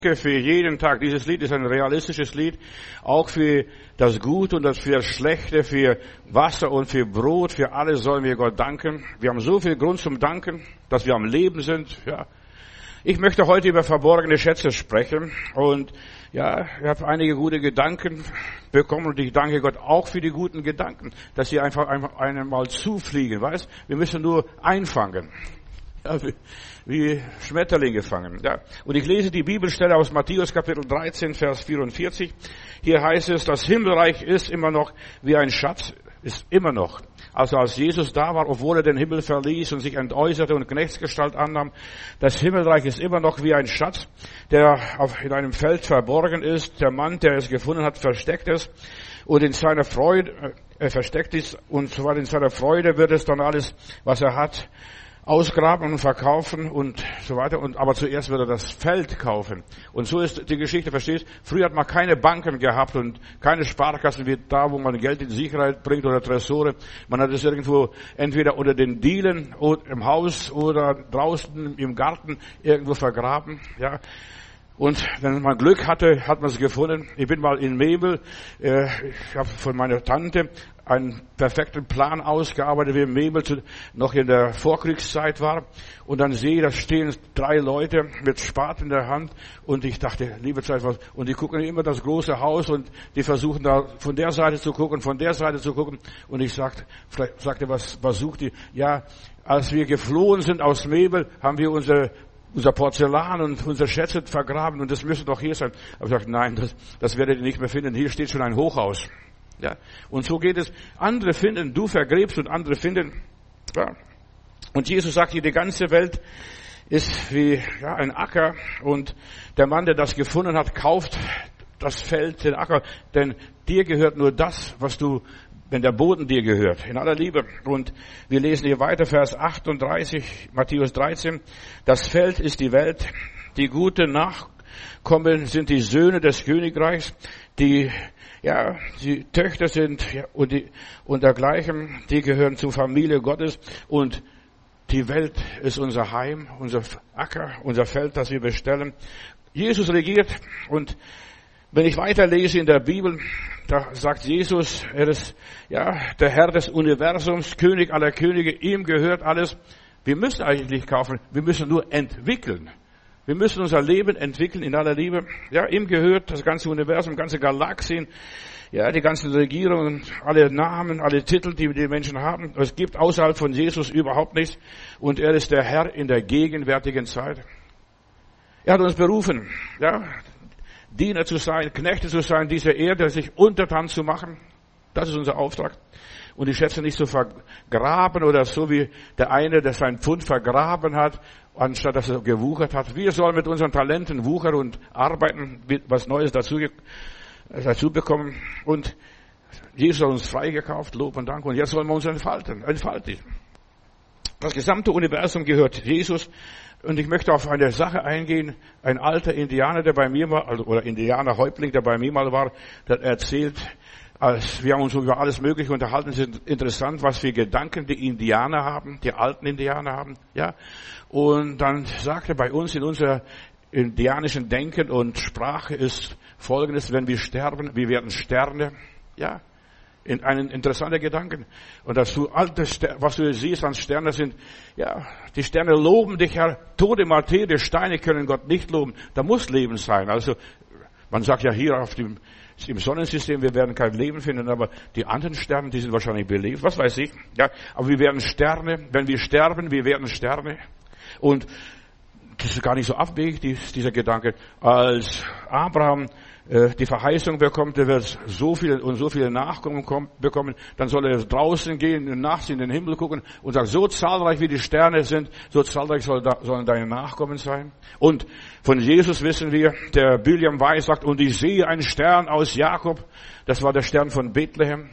für jeden Tag. Dieses Lied ist ein realistisches Lied, auch für das Gute und für das Schlechte, für Wasser und für Brot, für alles sollen wir Gott danken. Wir haben so viel Grund zum Danken, dass wir am Leben sind. Ja. Ich möchte heute über verborgene Schätze sprechen und ja, ich habe einige gute Gedanken bekommen und ich danke Gott auch für die guten Gedanken, dass sie einfach einmal zufliegen, weißt? Wir müssen nur einfangen. Ja, wie Schmetterlinge fangen. Ja. Und ich lese die Bibelstelle aus Matthäus Kapitel 13, Vers 44. Hier heißt es, das Himmelreich ist immer noch wie ein Schatz, ist immer noch. Also als Jesus da war, obwohl er den Himmel verließ und sich entäußerte und Knechtsgestalt annahm, das Himmelreich ist immer noch wie ein Schatz, der in einem Feld verborgen ist. Der Mann, der es gefunden hat, versteckt es. Und in seiner Freude, er versteckt es und so weiter. In seiner Freude wird es dann alles, was er hat, ausgraben und verkaufen und so weiter. Aber zuerst wird er das Feld kaufen. Und so ist die Geschichte, verstehst? Früher hat man keine Banken gehabt und keine Sparkassen wie da, wo man Geld in Sicherheit bringt oder Tresore. Man hat es irgendwo entweder unter den Dielen oder im Haus oder draußen im Garten irgendwo vergraben. Ja. Und wenn man Glück hatte, hat man es gefunden. Ich bin mal in Memel, ich habe von meiner Tante einen perfekten Plan ausgearbeitet, wie Memel noch in der Vorkriegszeit war. Und dann sehe ich, da stehen 3 Leute mit Spaten in der Hand. Und ich dachte, liebe Zeit, was? Und die gucken immer das große Haus und die versuchen da von der Seite zu gucken, von der Seite zu gucken. Und ich sagte, was sucht die? Ja, als wir geflohen sind aus Memel, haben wir unser Porzellan und unsere Schätze vergraben und das müsste doch hier sein. Aber ich sagte, nein, das werdet ihr nicht mehr finden. Hier steht schon ein Hochhaus. Ja. Und so geht es. Andere finden, du vergräbst und andere finden. Ja. Und Jesus sagt hier, die ganze Welt ist wie ein Acker und der Mann, der das gefunden hat, kauft das Feld, den Acker, denn dir gehört nur das, wenn der Boden dir gehört, in aller Liebe. Und wir lesen hier weiter, Vers 38, Matthäus 13. Das Feld ist die Welt, die guten Nachkommen sind die Söhne des Königreichs, die Töchter sind und dergleichen, die gehören zur Familie Gottes und die Welt ist unser Heim, unser Acker, unser Feld, das wir bestellen. Jesus regiert und wenn ich weiterlese in der Bibel, da sagt Jesus, er ist der Herr des Universums, König aller Könige, ihm gehört alles. Wir müssen eigentlich nicht kaufen, wir müssen nur entwickeln. Wir müssen unser Leben entwickeln in aller Liebe. Ja, ihm gehört das ganze Universum, ganze Galaxien, ja, die ganzen Regierungen, alle Namen, alle Titel, die die Menschen haben. Es gibt außerhalb von Jesus überhaupt nichts. Und er ist der Herr in der gegenwärtigen Zeit. Er hat uns berufen, Diener zu sein, Knechte zu sein, diese Erde sich untertan zu machen. Das ist unser Auftrag. Und die Schätze nicht zu vergraben oder so wie der eine, der sein Pfund vergraben hat, anstatt dass er gewuchert hat. Wir sollen mit unseren Talenten wuchern und arbeiten, was Neues dazu bekommen. Und Jesus hat uns freigekauft, Lob und Dank. Und jetzt wollen wir uns entfalten. Das gesamte Universum gehört Jesus. Und ich möchte auf eine Sache eingehen. Ein alter Indianer, der bei mir war, oder Indianerhäuptling, der bei mir mal war, der erzählt, wir haben uns über alles Mögliche unterhalten. Es ist interessant, was für Gedanken die Indianer haben, die alten Indianer haben, ja. Und dann sagte bei uns in unserer indianischen Denken und Sprache ist Folgendes: Wenn wir sterben, wir werden Sterne, ja. Ein interessanter Gedanken. Und was du siehst an Sternen sind, die Sterne loben dich, Herr. Tote Materie, Steine können Gott nicht loben. Da muss Leben sein. Also, man sagt ja hier im Sonnensystem, wir werden kein Leben finden, aber die anderen Sterne, die sind wahrscheinlich belebt. Was weiß ich. Ja, aber wir werden Sterne. Wenn wir sterben, wir werden Sterne. Und das ist gar nicht so abwegig, dieser Gedanke. Als Abraham die Verheißung bekommt, er wird so viele Nachkommen bekommen, dann soll er draußen gehen und nachts in den Himmel gucken und sagen, so zahlreich wie die Sterne sind, so zahlreich sollen deine Nachkommen sein. Und von Jesus wissen wir, der Biliam Weiß sagt, und ich sehe einen Stern aus Jakob, das war der Stern von Bethlehem,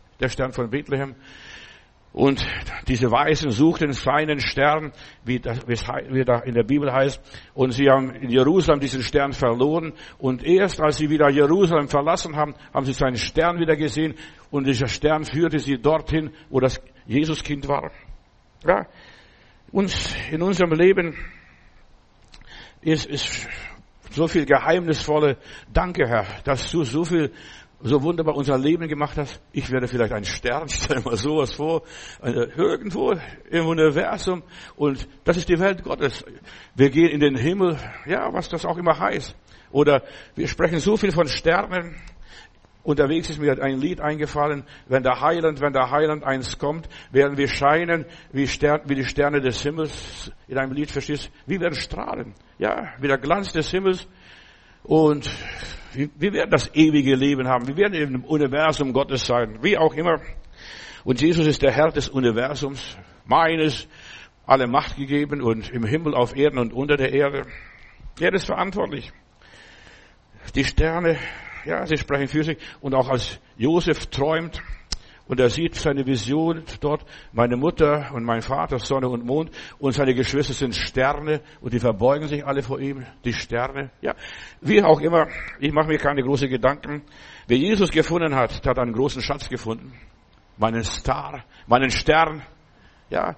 Und diese Weisen suchten seinen Stern, wie da in der Bibel heißt. Und sie haben in Jerusalem diesen Stern verloren. Und erst als sie wieder Jerusalem verlassen haben, haben sie seinen Stern wieder gesehen. Und dieser Stern führte sie dorthin, wo das Jesuskind war. Ja, in unserem Leben ist so viel geheimnisvolle. Danke, Herr, dass du so wunderbar unser Leben gemacht hast. Ich werde vielleicht ein Stern, stell dir mal sowas vor, irgendwo im Universum. Und das ist die Welt Gottes. Wir gehen in den Himmel, ja, was das auch immer heißt. Oder wir sprechen so viel von Sternen. Unterwegs ist mir ein Lied eingefallen, wenn der Heiland einst kommt, werden wir scheinen wie die Sterne des Himmels. In einem Lied, verstehst du? Wir werden strahlen. Ja, wie der Glanz des Himmels. Und wir werden das ewige Leben haben. Wir werden im Universum Gottes sein. Wie auch immer. Und Jesus ist der Herr des Universums. Meines, alle Macht gegeben und im Himmel, auf Erden und unter der Erde. Er ist verantwortlich. Die Sterne, ja, sie sprechen für sich. Und auch als Josef träumt und er sieht seine Vision dort, meine Mutter und mein Vater, Sonne und Mond, und seine Geschwister sind Sterne und die verbeugen sich alle vor ihm, die Sterne. Ja, wie auch immer, ich mache mir keine großen Gedanken. Wer Jesus gefunden hat, der hat einen großen Schatz gefunden. Meinen Star, meinen Stern. Ja,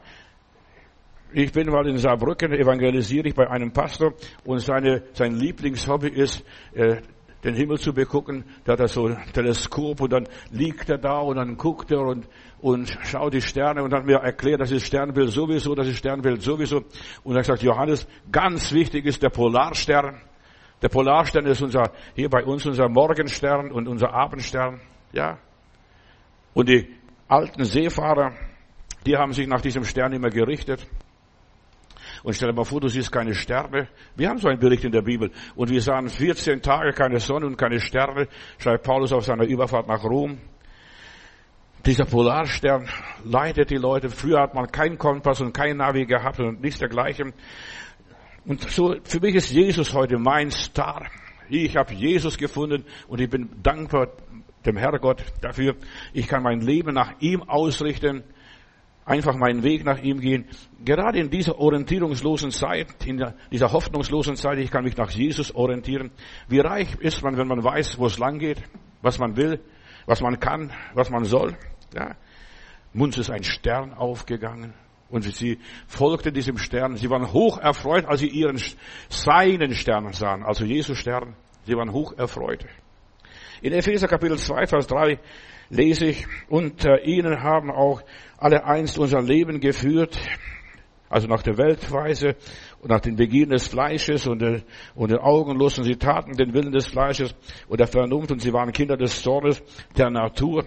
ich bin mal in Saarbrücken, evangelisiere ich bei einem Pastor und sein Lieblingshobby ist, den Himmel zu begucken. Da hat er so ein Teleskop und dann liegt er da und dann guckt er und schaut die Sterne und hat mir erklärt, das ist Sternbild sowieso, das ist Sternbild sowieso. Und er sagt, Johannes, ganz wichtig ist der Polarstern. Der Polarstern ist hier bei uns unser Morgenstern und unser Abendstern. Ja. Und die alten Seefahrer, die haben sich nach diesem Stern immer gerichtet. Und stell dir mal vor, du siehst keine Sterne. Wir haben so einen Bericht in der Bibel. Und wir sahen 14 Tage keine Sonne und keine Sterne, schreibt Paulus auf seiner Überfahrt nach Rom. Dieser Polarstern leitet die Leute. Früher hat man keinen Kompass und kein Navi gehabt und nichts dergleichen. Und so, für mich ist Jesus heute mein Star. Ich habe Jesus gefunden und ich bin dankbar dem Herrgott dafür. Ich kann mein Leben nach ihm ausrichten. Einfach meinen Weg nach ihm gehen. Gerade in dieser orientierungslosen Zeit, in dieser hoffnungslosen Zeit, ich kann mich nach Jesus orientieren. Wie reich ist man, wenn man weiß, wo es lang geht, was man will, was man kann, was man soll. Ja. Uns ist ein Stern aufgegangen und sie folgten diesem Stern. Sie waren hoch erfreut, als sie seinen Stern sahen, also Jesus Stern. Sie waren hoch erfreut. In Epheser Kapitel 2, Vers 3 lese ich, unter ihnen haben auch alle einst unser Leben geführt, also nach der Weltweise und nach den Begierden des Fleisches und den Augenlust, und sie taten den Willen des Fleisches und der Vernunft und sie waren Kinder des Zornes, der Natur.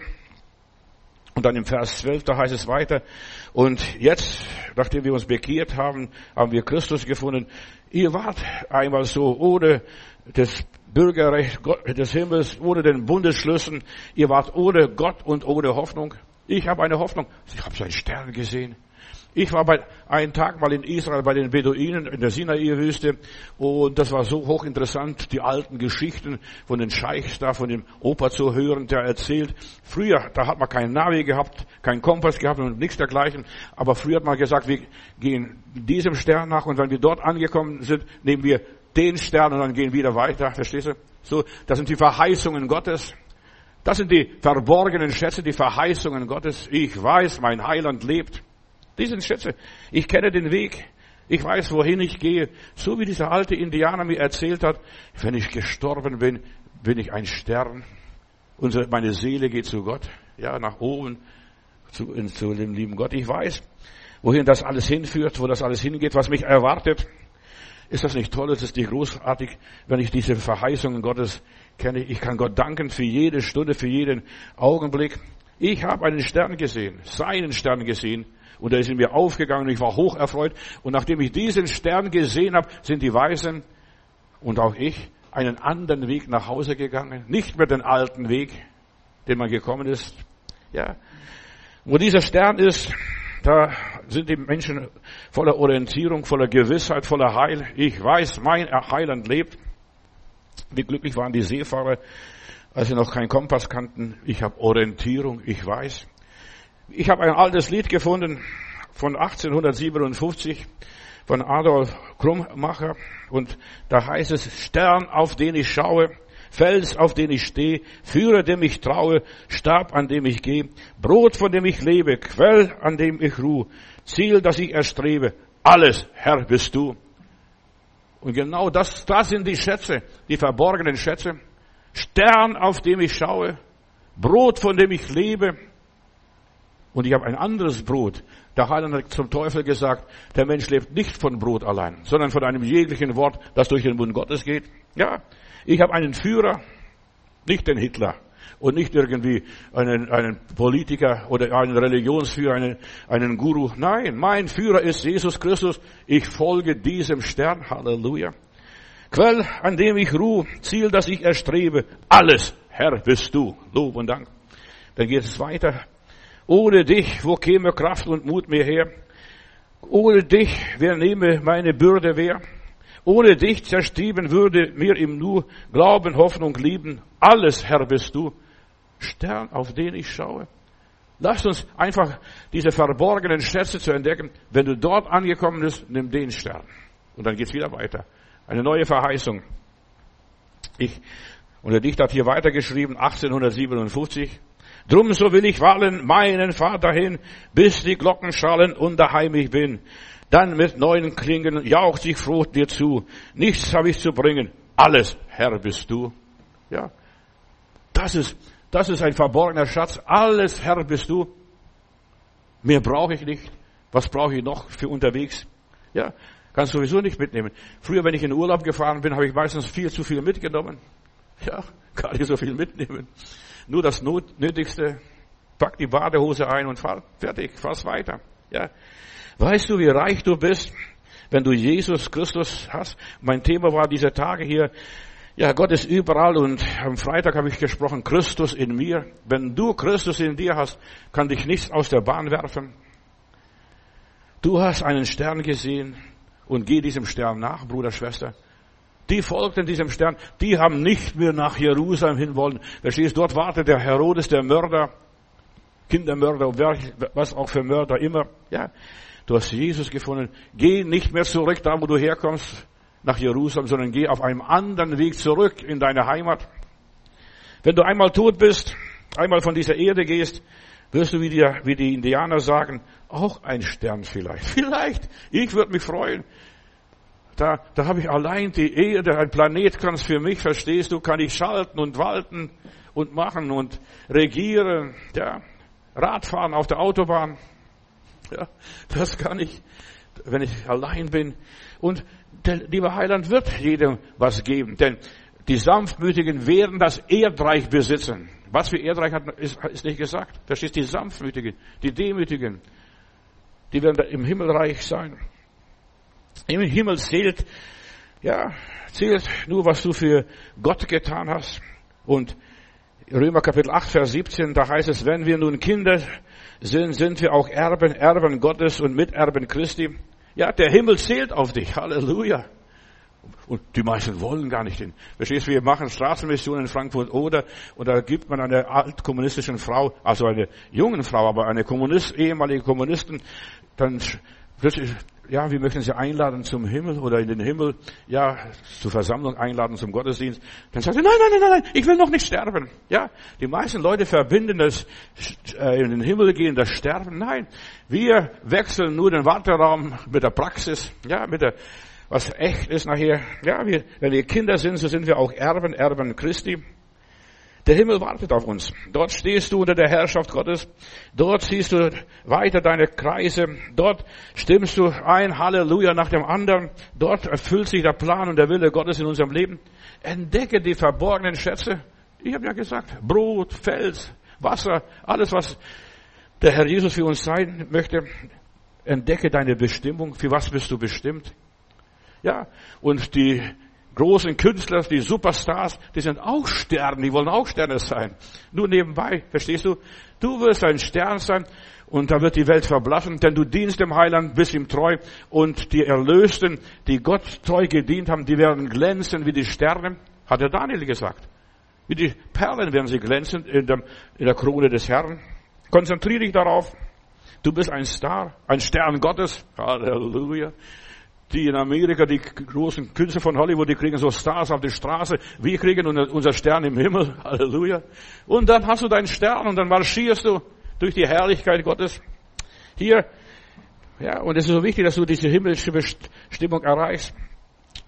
Und dann im Vers 12, da heißt es weiter, und jetzt, nachdem wir uns bekehrt haben, haben wir Christus gefunden. Ihr wart einmal so ohne das Bürgerrecht des Himmels, ohne den Bundesschlüssen. Ihr wart ohne Gott und ohne Hoffnung. Ich habe eine Hoffnung. Ich habe so einen Stern gesehen. Ich war einen Tag mal in Israel bei den Beduinen in der Sinai-Wüste und das war so hochinteressant, die alten Geschichten von den Scheichs da, von dem Opa zu hören, der erzählt. Früher, da hat man keinen Navi gehabt, keinen Kompass gehabt und nichts dergleichen, aber früher hat man gesagt, wir gehen diesem Stern nach und wenn wir dort angekommen sind, nehmen wir den Stern und dann gehen wir wieder weiter, verstehst du? So, das sind die Verheißungen Gottes. Das sind die verborgenen Schätze, die Verheißungen Gottes. Ich weiß, mein Heiland lebt. Die sind Schätze. Ich kenne den Weg. Ich weiß, wohin ich gehe. So wie dieser alte Indianer mir erzählt hat, wenn ich gestorben bin, bin ich ein Stern. Meine Seele geht zu Gott. Ja, nach oben, zu dem lieben Gott. Ich weiß, wohin das alles hinführt, wo das alles hingeht, was mich erwartet. Ist das nicht toll? Ist das nicht großartig, wenn ich diese Verheißungen Gottes kenne? Ich kann Gott danken für jede Stunde, für jeden Augenblick. Ich habe einen Stern gesehen, seinen Stern gesehen. Und er ist in mir aufgegangen und ich war hoch erfreut. Und nachdem ich diesen Stern gesehen habe, sind die Weisen und auch ich einen anderen Weg nach Hause gegangen. Nicht mehr den alten Weg, den man gekommen ist. Ja. Wo dieser Stern ist, da sind die Menschen voller Orientierung, voller Gewissheit, voller Heil. Ich weiß, mein Heiland lebt. Wie glücklich waren die Seefahrer, als sie noch keinen Kompass kannten. Ich habe Orientierung, ich weiß. Ich habe ein altes Lied gefunden von 1857 von Adolf Krummacher und da heißt es, Stern, auf den ich schaue, Fels, auf den ich stehe, Führer, dem ich traue, Stab, an dem ich gehe, Brot, von dem ich lebe, Quell, an dem ich ruhe, Ziel, das ich erstrebe, alles, Herr, bist du. Und genau das sind die Schätze, die verborgenen Schätze. Stern, auf dem ich schaue. Brot, von dem ich lebe. Und ich habe ein anderes Brot. Der Heiland hat zum Teufel gesagt, der Mensch lebt nicht von Brot allein, sondern von einem jeglichen Wort, das durch den Mund Gottes geht. Ja, ich habe einen Führer, nicht den Hitler und nicht irgendwie einen Politiker oder einen Religionsführer, einen Guru. Nein, mein Führer ist Jesus Christus. Ich folge diesem Stern. Halleluja. Quell, an dem ich ruhe, Ziel, das ich erstrebe. Alles, Herr, bist du. Lob und Dank. Dann geht es weiter. Ohne dich, wo käme Kraft und Mut mir her? Ohne dich, wer nehme meine Bürde wer? Ohne dich zerstieben würde mir im Nu Glauben, Hoffnung, Lieben. Alles, Herr, bist du. Stern, auf den ich schaue. Lasst uns einfach diese verborgenen Schätze zu entdecken. Wenn du dort angekommen bist, nimm den Stern. Und dann geht's wieder weiter. Eine neue Verheißung. Und der Dichter hat hier weitergeschrieben, 1857. Drum so will ich wallen meinen Vater hin, bis die Glocken schallen und daheim ich bin. Dann mit neuen Klingen jauchzt ich froh dir zu. Nichts habe ich zu bringen. Alles, Herr, bist du. Ja. Das ist ein verborgener Schatz. Alles, Herr, bist du. Mehr brauche ich nicht. Was brauche ich noch für unterwegs? Ja. Kannst sowieso nicht mitnehmen. Früher, wenn ich in den Urlaub gefahren bin, habe ich meistens viel zu viel mitgenommen. Ja, gar nicht so viel mitnehmen. Nur das Nötigste. Pack die Badehose ein und fahr. Fertig, fahr's weiter. Ja. Weißt du, wie reich du bist, wenn du Jesus Christus hast? Mein Thema war diese Tage hier. Ja, Gott ist überall und am Freitag habe ich gesprochen, Christus in mir. Wenn du Christus in dir hast, kann dich nichts aus der Bahn werfen. Du hast einen Stern gesehen. Und geh diesem Stern nach, Bruder, Schwester. Die folgten diesem Stern. Die haben nicht mehr nach Jerusalem hin wollen. Verstehst, dort wartet der Herodes, der Mörder, Kindermörder, was auch für Mörder immer. Ja, du hast Jesus gefunden. Geh nicht mehr zurück, da wo du herkommst, nach Jerusalem, sondern geh auf einem anderen Weg zurück in deine Heimat. Wenn du einmal tot bist, einmal von dieser Erde gehst, wirst du wie die Indianer sagen, auch ein Stern vielleicht. Vielleicht. Ich würde mich freuen. Da habe ich allein die Erde, ein Planet kann's für mich, verstehst du, kann ich schalten und walten und machen und regieren. Ja. Radfahren auf der Autobahn. Ja, das kann ich, wenn ich allein bin. Und der liebe Heiland wird jedem was geben. Denn die Sanftmütigen werden das Erdreich besitzen. Was für Erdreich ist nicht gesagt. Da steht die Sanftmütigen, die Demütigen. Die werden im Himmelreich sein. Im Himmel zählt nur, was du für Gott getan hast. Und Römer Kapitel 8, Vers 17, da heißt es, wenn wir nun Kinder sind, sind wir auch Erben Gottes und Miterben Christi. Ja, der Himmel zählt auf dich. Halleluja. Und die meisten wollen gar nicht hin. Verstehst du, wir machen Straßenmissionen in Frankfurt oder da gibt man einer altkommunistischen Frau, also eine jungen Frau, aber eine ehemalige Kommunistin, dann plötzlich, ja, wir möchten sie einladen zum Himmel oder in den Himmel, ja, zur Versammlung einladen, zum Gottesdienst. Dann sagt sie, nein, ich will noch nicht sterben. Ja, die meisten Leute verbinden das in den Himmel gehen, das Sterben. Nein, wir wechseln nur den Warteraum mit der Praxis, ja, was echt ist nachher. Ja, wenn wir Kinder sind, so sind wir auch Erben Christi. Der Himmel wartet auf uns. Dort stehst du unter der Herrschaft Gottes. Dort ziehst du weiter deine Kreise. Dort stimmst du ein Halleluja nach dem anderen. Dort erfüllt sich der Plan und der Wille Gottes in unserem Leben. Entdecke die verborgenen Schätze. Ich habe ja gesagt, Brot, Fels, Wasser, alles, was der Herr Jesus für uns sein möchte. Entdecke deine Bestimmung. Für was bist du bestimmt? Ja, und die großen Künstler, die Superstars, die sind auch Sterne, die wollen auch Sterne sein. Nur nebenbei, verstehst du? Du wirst ein Stern sein und da wird die Welt verblassen, denn du dienst dem Heiland, bist ihm treu und die Erlösten, die Gott treu gedient haben, die werden glänzen wie die Sterne, hat der Daniel gesagt. Wie die Perlen werden sie glänzen in der Krone des Herrn. Konzentriere dich darauf. Du bist ein Star, ein Stern Gottes. Halleluja. Die in Amerika, die großen Künstler von Hollywood, die kriegen so Stars auf die Straße. Wir kriegen unser Stern im Himmel. Halleluja. Und dann hast du deinen Stern und dann marschierst du durch die Herrlichkeit Gottes. Hier, ja, und es ist so wichtig, dass du diese himmlische Bestimmung erreichst.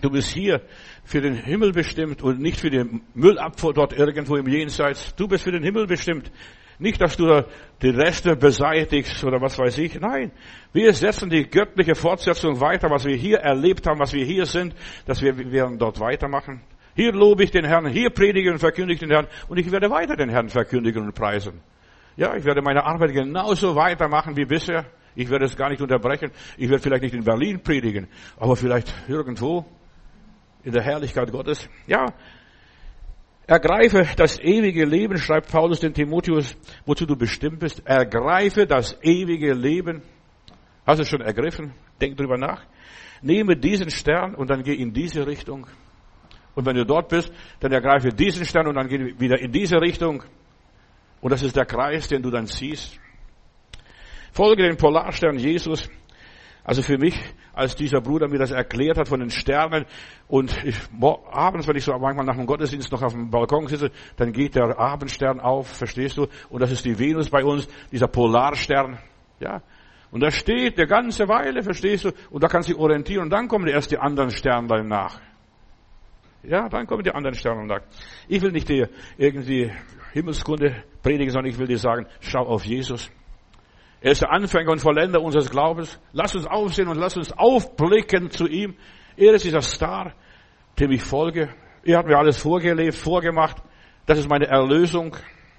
Du bist hier für den Himmel bestimmt und nicht für den Müllabfuhr dort irgendwo im Jenseits. Du bist für den Himmel bestimmt. Nicht, dass du die Reste beseitigst oder was weiß ich. Nein, wir setzen die göttliche Fortsetzung weiter, was wir hier erlebt haben, was wir hier sind, dass wir werden dort weitermachen. Hier lobe ich den Herrn, hier predige und verkündige den Herrn und ich werde weiter den Herrn verkündigen und preisen. Ja, ich werde meine Arbeit genauso weitermachen wie bisher. Ich werde es gar nicht unterbrechen. Ich werde vielleicht nicht in Berlin predigen, aber vielleicht irgendwo in der Herrlichkeit Gottes. Ja, ergreife das ewige Leben, schreibt Paulus den Timotheus, wozu du bestimmt bist. Ergreife das ewige Leben. Hast du es schon ergriffen? Denk drüber nach. Nehme diesen Stern und dann geh in diese Richtung. Und wenn du dort bist, dann ergreife diesen Stern und dann geh wieder in diese Richtung. Und das ist der Kreis, den du dann ziehst. Folge den Polarstern Jesus. Also für mich, als dieser Bruder mir das erklärt hat von den Sternen und abends, wenn ich so manchmal nach dem Gottesdienst noch auf dem Balkon sitze, dann geht der Abendstern auf, verstehst du? Und das ist die Venus bei uns, dieser Polarstern, ja. Und da steht eine ganze Weile, verstehst du? Und da kannst du dich orientieren und dann kommen erst die anderen Sterne nach. Ja, dann kommen die anderen Sterne nach. Ich will nicht dir irgendwie Himmelskunde predigen, sondern ich will dir sagen, schau auf Jesus. Er ist der Anfänger und Vollender unseres Glaubens. Lass uns aufsehen und lass uns aufblicken zu ihm. Er ist dieser Star, dem ich folge. Er hat mir alles vorgelebt, vorgemacht. Das ist meine Erlösung.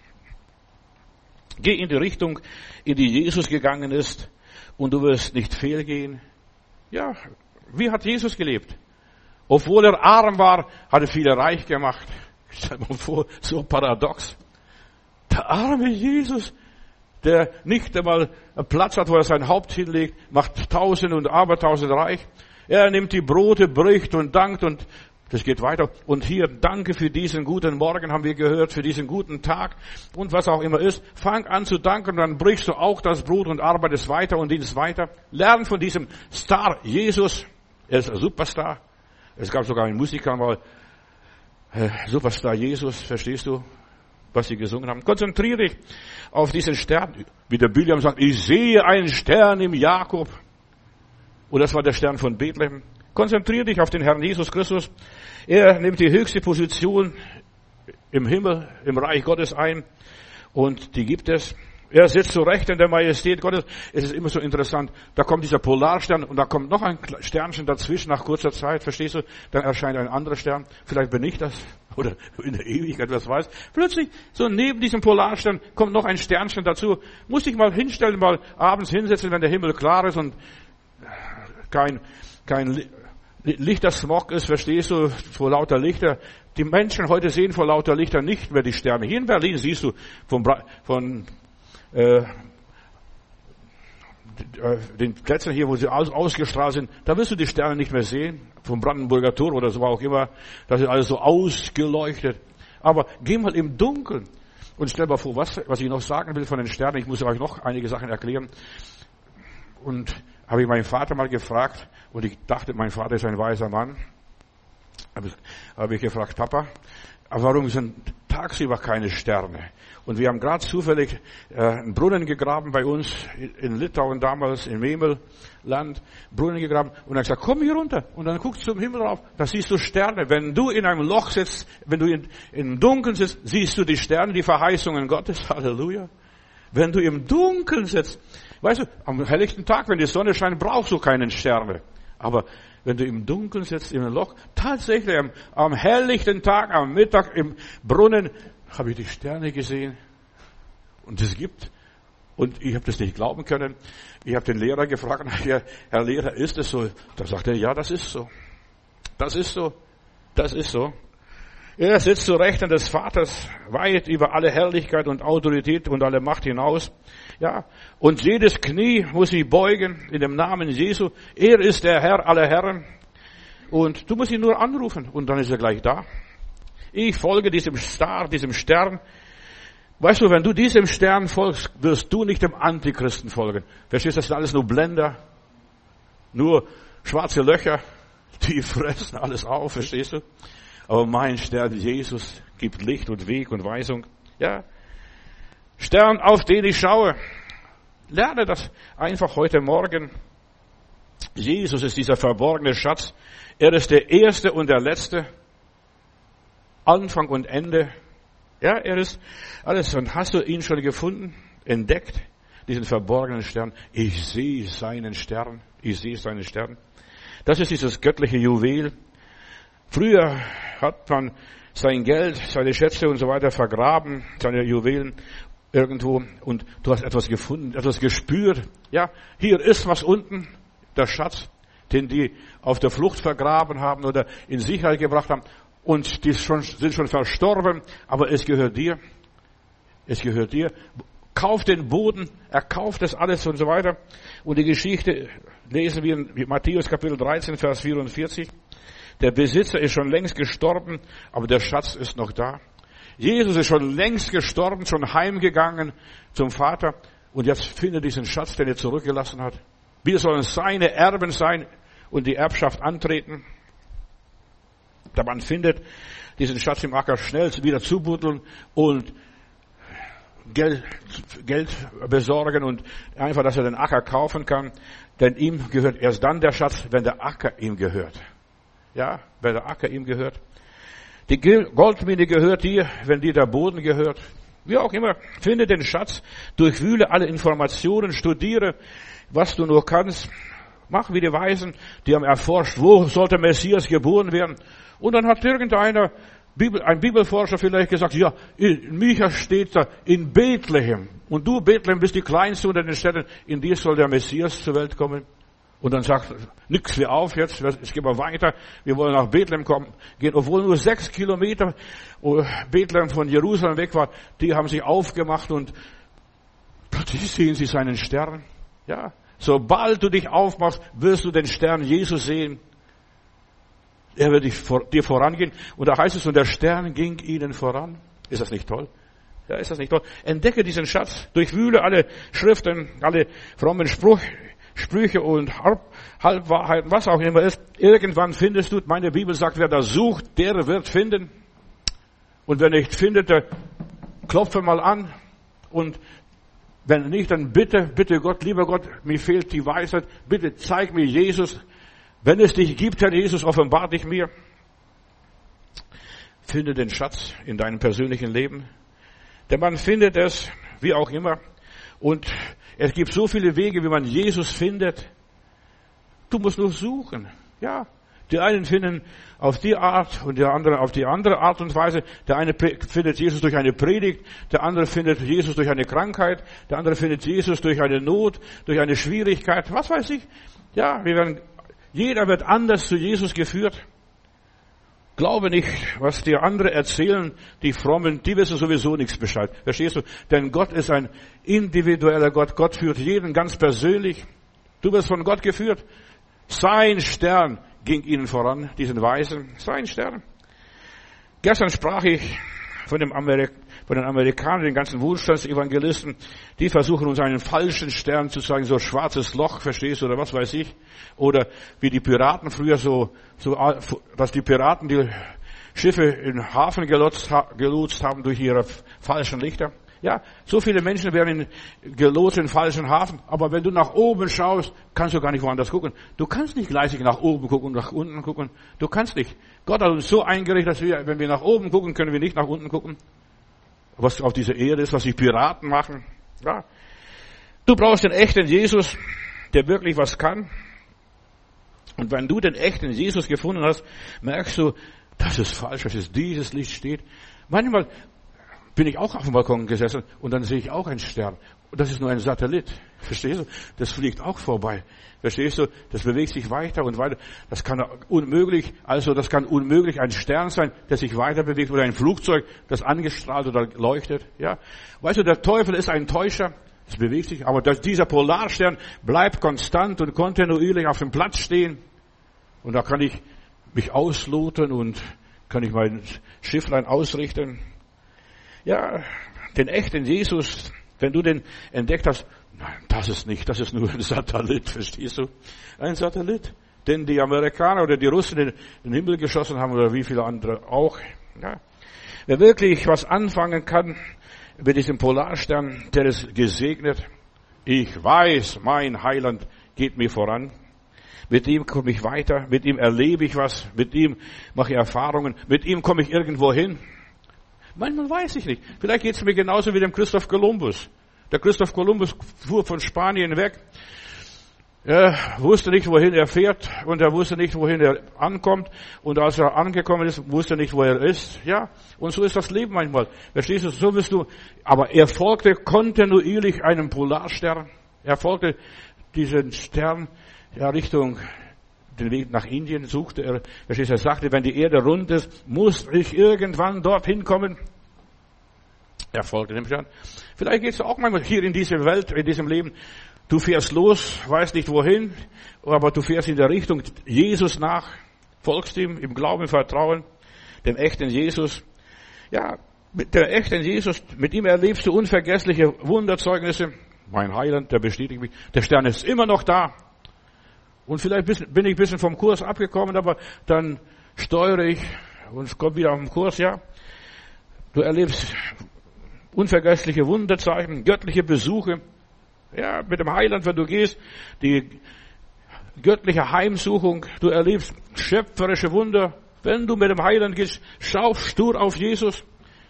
Geh in die Richtung, in die Jesus gegangen ist und du wirst nicht fehlgehen. Ja, wie hat Jesus gelebt? Obwohl er arm war, hat er viele reich gemacht. Stell dir mal vor, so paradox. Der arme Jesus, der nicht einmal einen Platz hat, wo er sein Haupt hinlegt, macht Tausende und Abertausende reich. Er nimmt die Brote, bricht und dankt und das geht weiter. Und hier, danke für diesen guten Morgen, haben wir gehört, für diesen guten Tag und was auch immer ist. Fang an zu danken und dann brichst du auch das Brot und arbeitest weiter und dienst weiter. Lern von diesem Star Jesus. Er ist ein Superstar. Es gab sogar einen Musiker mal, Superstar Jesus, verstehst du, was sie gesungen haben. Konzentriere dich auf diesen Stern. Wie der Biliam sagt, ich sehe einen Stern im Jakob. Und das war der Stern von Bethlehem. Konzentriere dich auf den Herrn Jesus Christus. Er nimmt die höchste Position im Himmel, im Reich Gottes ein. Und die gibt es. Er sitzt zu Recht in der Majestät Gottes. Es ist immer so interessant. Da kommt dieser Polarstern und da kommt noch ein Sternchen dazwischen nach kurzer Zeit. Verstehst du? Dann erscheint ein anderer Stern. Vielleicht bin ich das. Oder in der Ewigkeit, was weiß. Plötzlich, so neben diesem Polarstern kommt noch ein Sternchen dazu. Muss ich mal hinstellen, mal abends hinsetzen, wenn der Himmel klar ist und kein Lichtersmog ist, verstehst du, vor lauter Lichter. Die Menschen heute sehen vor lauter Lichter nicht mehr die Sterne. Hier in Berlin siehst du von den Plätzen hier, wo sie ausgestrahlt sind, da wirst du die Sterne nicht mehr sehen, vom Brandenburger Tor oder so auch immer, das ist alles so ausgeleuchtet. Aber geh mal im Dunkeln und stell mal vor, was ich noch sagen will von den Sternen, ich muss euch noch einige Sachen erklären. Und habe ich meinen Vater mal gefragt, und ich dachte, mein Vater ist ein weiser Mann, habe ich gefragt, Papa, aber warum sind tagsüber keine Sterne? Und wir haben gerade zufällig einen Brunnen gegraben bei uns in Litauen damals, im Memelland, Brunnen gegraben. Und dann gesagt, komm hier runter. Und dann guckst du zum Himmel rauf, da siehst du Sterne. Wenn du in einem Loch sitzt, wenn du im Dunkeln sitzt, siehst du die Sterne, die Verheißungen Gottes. Halleluja. Wenn du im Dunkeln sitzt, weißt du, am helllichten Tag, wenn die Sonne scheint, brauchst du keinen Sterne. Aber wenn du im Dunkeln sitzt, in einem Loch, tatsächlich am helllichten Tag, am Mittag im Brunnen, habe ich die Sterne gesehen. Und es gibt, und ich habe das nicht glauben können. Ich habe den Lehrer gefragt, Herr Lehrer, ist es so? Da sagt er, ja, das ist so. Das ist so. Das ist so. Er sitzt zu Rechten des Vaters, weit über alle Herrlichkeit und Autorität und alle Macht hinaus. Ja, und jedes Knie muss sich beugen in dem Namen Jesu. Er ist der Herr aller Herren. Und du musst ihn nur anrufen und dann ist er gleich da. Ich folge diesem Star, diesem Stern. Weißt du, wenn du diesem Stern folgst, wirst du nicht dem Antichristen folgen. Verstehst du, das sind alles nur Blender, nur schwarze Löcher, die fressen alles auf, verstehst du? Aber mein Stern, Jesus, gibt Licht und Weg und Weisung. Ja. Stern, auf den ich schaue. Lerne das einfach heute Morgen. Jesus ist dieser verborgene Schatz. Er ist der Erste und der Letzte. Anfang und Ende. Ja, er ist alles. Und hast du ihn schon gefunden? Entdeckt? Diesen verborgenen Stern. Ich sehe seinen Stern. Ich sehe seinen Stern. Das ist dieses göttliche Juwel. Früher hat man sein Geld, seine Schätze und so weiter vergraben, seine Juwelen irgendwo, und du hast etwas gefunden, etwas gespürt. Ja, hier ist was unten, der Schatz, den die auf der Flucht vergraben haben oder in Sicherheit gebracht haben, und die sind schon verstorben, aber es gehört dir. Es gehört dir. Kauf den Boden, er kauft das alles und so weiter. Und die Geschichte lesen wir in Matthäus Kapitel 13, Vers 44. Der Besitzer ist schon längst gestorben, aber der Schatz ist noch da. Jesus ist schon längst gestorben, schon heimgegangen zum Vater, und jetzt findet diesen Schatz, den er zurückgelassen hat. Wir sollen seine Erben sein und die Erbschaft antreten. Der Mann findet diesen Schatz im Acker, schnell wieder zubuddeln und Geld besorgen und einfach, dass er den Acker kaufen kann. Denn ihm gehört erst dann der Schatz, wenn der Acker ihm gehört. Ja, wenn der Acker ihm gehört. Die Goldmine gehört dir, wenn dir der Boden gehört. Wie auch immer, finde den Schatz, durchwühle alle Informationen, studiere, was du nur kannst. Mach wie die Weisen, die haben erforscht, wo sollte Messias geboren werden. Und dann hat irgendeiner, ein Bibelforscher vielleicht gesagt, ja, in Micha steht da, in Bethlehem. Und du, Bethlehem, bist die kleinste unter den Städten, in dir soll der Messias zur Welt kommen. Und dann sagt, nix wir auf jetzt, es geht mal weiter, wir wollen nach Bethlehem gehen, obwohl nur 6 Kilometer Bethlehem von Jerusalem weg war, die haben sich aufgemacht und plötzlich sehen sie seinen Stern. Ja, sobald du dich aufmachst, wirst du den Stern Jesus sehen. Er wird dir vorangehen. Und da heißt es, und der Stern ging ihnen voran. Ist das nicht toll? Ja, ist das nicht toll? Entdecke diesen Schatz, durchwühle alle Schriften, alle frommen Sprüche und Halbwahrheiten, was auch immer ist. Irgendwann findest du, meine Bibel sagt, wer da sucht, der wird finden. Und wer nicht findet, der klopfe mal an. Und wenn nicht, dann bitte Gott, lieber Gott, mir fehlt die Weisheit, bitte zeig mir Jesus. Wenn es dich gibt, Herr Jesus, offenbar dich mir. Finde den Schatz in deinem persönlichen Leben. Der Mann findet es, wie auch immer. Und es gibt so viele Wege, wie man Jesus findet. Du musst nur suchen. Ja. Die einen finden auf die Art und der andere auf die andere Art und Weise. Der eine findet Jesus durch eine Predigt, der andere findet Jesus durch eine Krankheit, der andere findet Jesus durch eine Not, durch eine Schwierigkeit, was weiß ich. Ja, jeder wird anders zu Jesus geführt. Glaube nicht, was dir andere erzählen, die Frommen, die wissen sowieso nichts Bescheid. Verstehst du? Denn Gott ist ein individueller Gott. Gott führt jeden ganz persönlich. Du wirst von Gott geführt. Sein Stern ging ihnen voran, diesen Weisen. Sein Stern. Gestern sprach ich von den Amerikanern, den ganzen Wohlstandsevangelisten, die versuchen uns einen falschen Stern zu zeigen, so ein schwarzes Loch, verstehst du, oder was weiß ich. Oder wie die Piraten früher dass die Piraten die Schiffe in den Hafen gelotst haben durch ihre falschen Lichter. Ja, so viele Menschen werden gelotst in den falschen Hafen, aber wenn du nach oben schaust, kannst du gar nicht woanders gucken. Du kannst nicht gleichzeitig nach oben gucken und nach unten gucken. Du kannst nicht. Gott hat uns so eingerichtet, dass wenn wir nach oben gucken, können wir nicht nach unten gucken. Was auf dieser Erde ist, was die Piraten machen. Ja. Du brauchst den echten Jesus, der wirklich was kann. Und wenn du den echten Jesus gefunden hast, merkst du, das ist falsch, dass dieses Licht steht. Manchmal bin ich auch auf dem Balkon gesessen und dann sehe ich auch einen Stern. Und das ist nur ein Satellit. Verstehst du? Das fliegt auch vorbei. Verstehst du? Das bewegt sich weiter und weiter. Das kann unmöglich ein Stern sein, der sich weiter bewegt, oder ein Flugzeug, das angestrahlt oder leuchtet. Ja. Weißt du, der Teufel ist ein Täuscher. Das bewegt sich. Aber dieser Polarstern bleibt konstant und kontinuierlich auf dem Platz stehen. Und da kann ich mich ausloten und kann ich mein Schifflein ausrichten. Ja, den echten Jesus, wenn du den entdeckt hast, nein, das ist nur ein Satellit, verstehst du? Ein Satellit, den die Amerikaner oder die Russen in den Himmel geschossen haben oder wie viele andere auch. Ja. Wer wirklich was anfangen kann mit diesem Polarstern, der ist gesegnet. Ich weiß, mein Heiland geht mir voran. Mit ihm komme ich weiter, mit ihm erlebe ich was, mit ihm mache ich Erfahrungen, mit ihm komme ich irgendwo hin. Manchmal weiß ich nicht. Vielleicht geht es mir genauso wie dem Christoph Kolumbus. Der Christoph Kolumbus fuhr von Spanien weg. Er wusste nicht, wohin er fährt und er wusste nicht, wohin er ankommt. Und als er angekommen ist, wusste er nicht, wo er ist. Ja, und so ist das Leben manchmal. Verstehst du, so bist du. Aber er folgte kontinuierlich einem Polarstern. Er folgte diesen Stern, ja, Richtung den Weg nach Indien suchte er. Verstehst du, er sagte, wenn die Erde rund ist, muss ich irgendwann dorthin kommen. Er folgte dem Stern. Vielleicht geht es auch manchmal hier in dieser Welt, in diesem Leben. Du fährst los, weißt nicht wohin, aber du fährst in der Richtung Jesus nach, folgst ihm im Glauben, im Vertrauen, dem echten Jesus. Ja, mit der echten Jesus, mit ihm erlebst du unvergessliche Wunderzeugnisse. Mein Heiland, der bestätigt mich. Der Stern ist immer noch da. Und vielleicht bin ich ein bisschen vom Kurs abgekommen, aber dann steuere ich und es kommt wieder auf den Kurs, ja. Du erlebst unvergessliche Wunderzeichen, göttliche Besuche. Ja, mit dem Heiland, wenn du gehst, die göttliche Heimsuchung, du erlebst schöpferische Wunder. Wenn du mit dem Heiland gehst, schau stur auf Jesus.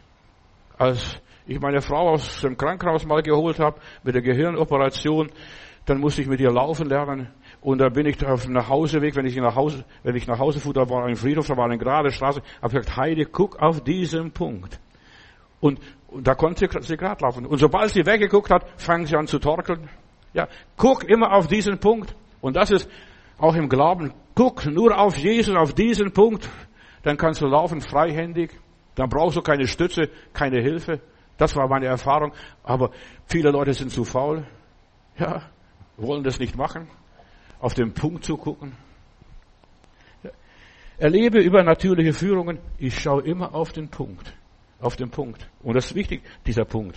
Als ich meine Frau aus dem Krankenhaus mal geholt habe, mit der Gehirnoperation, dann musste ich mit ihr laufen lernen. Und da bin ich auf dem Nachhauseweg, wenn ich nach Hause fuhr, da war ein Friedhof, da war eine gerade Straße, habe gesagt, Heidi, guck auf diesen Punkt. Und da konnte sie gerade laufen. Und sobald sie weggeguckt hat, fang sie an zu torkeln. Ja, guck immer auf diesen Punkt. Und das ist auch im Glauben. Guck nur auf Jesus, auf diesen Punkt. Dann kannst du laufen freihändig. Dann brauchst du keine Stütze, keine Hilfe. Das war meine Erfahrung. Aber viele Leute sind zu faul. Ja, wollen das nicht machen. Auf den Punkt zu gucken. Ja. Erlebe übernatürliche Führungen. Ich schaue immer auf den Punkt. Auf den Punkt. Und das ist wichtig, dieser Punkt.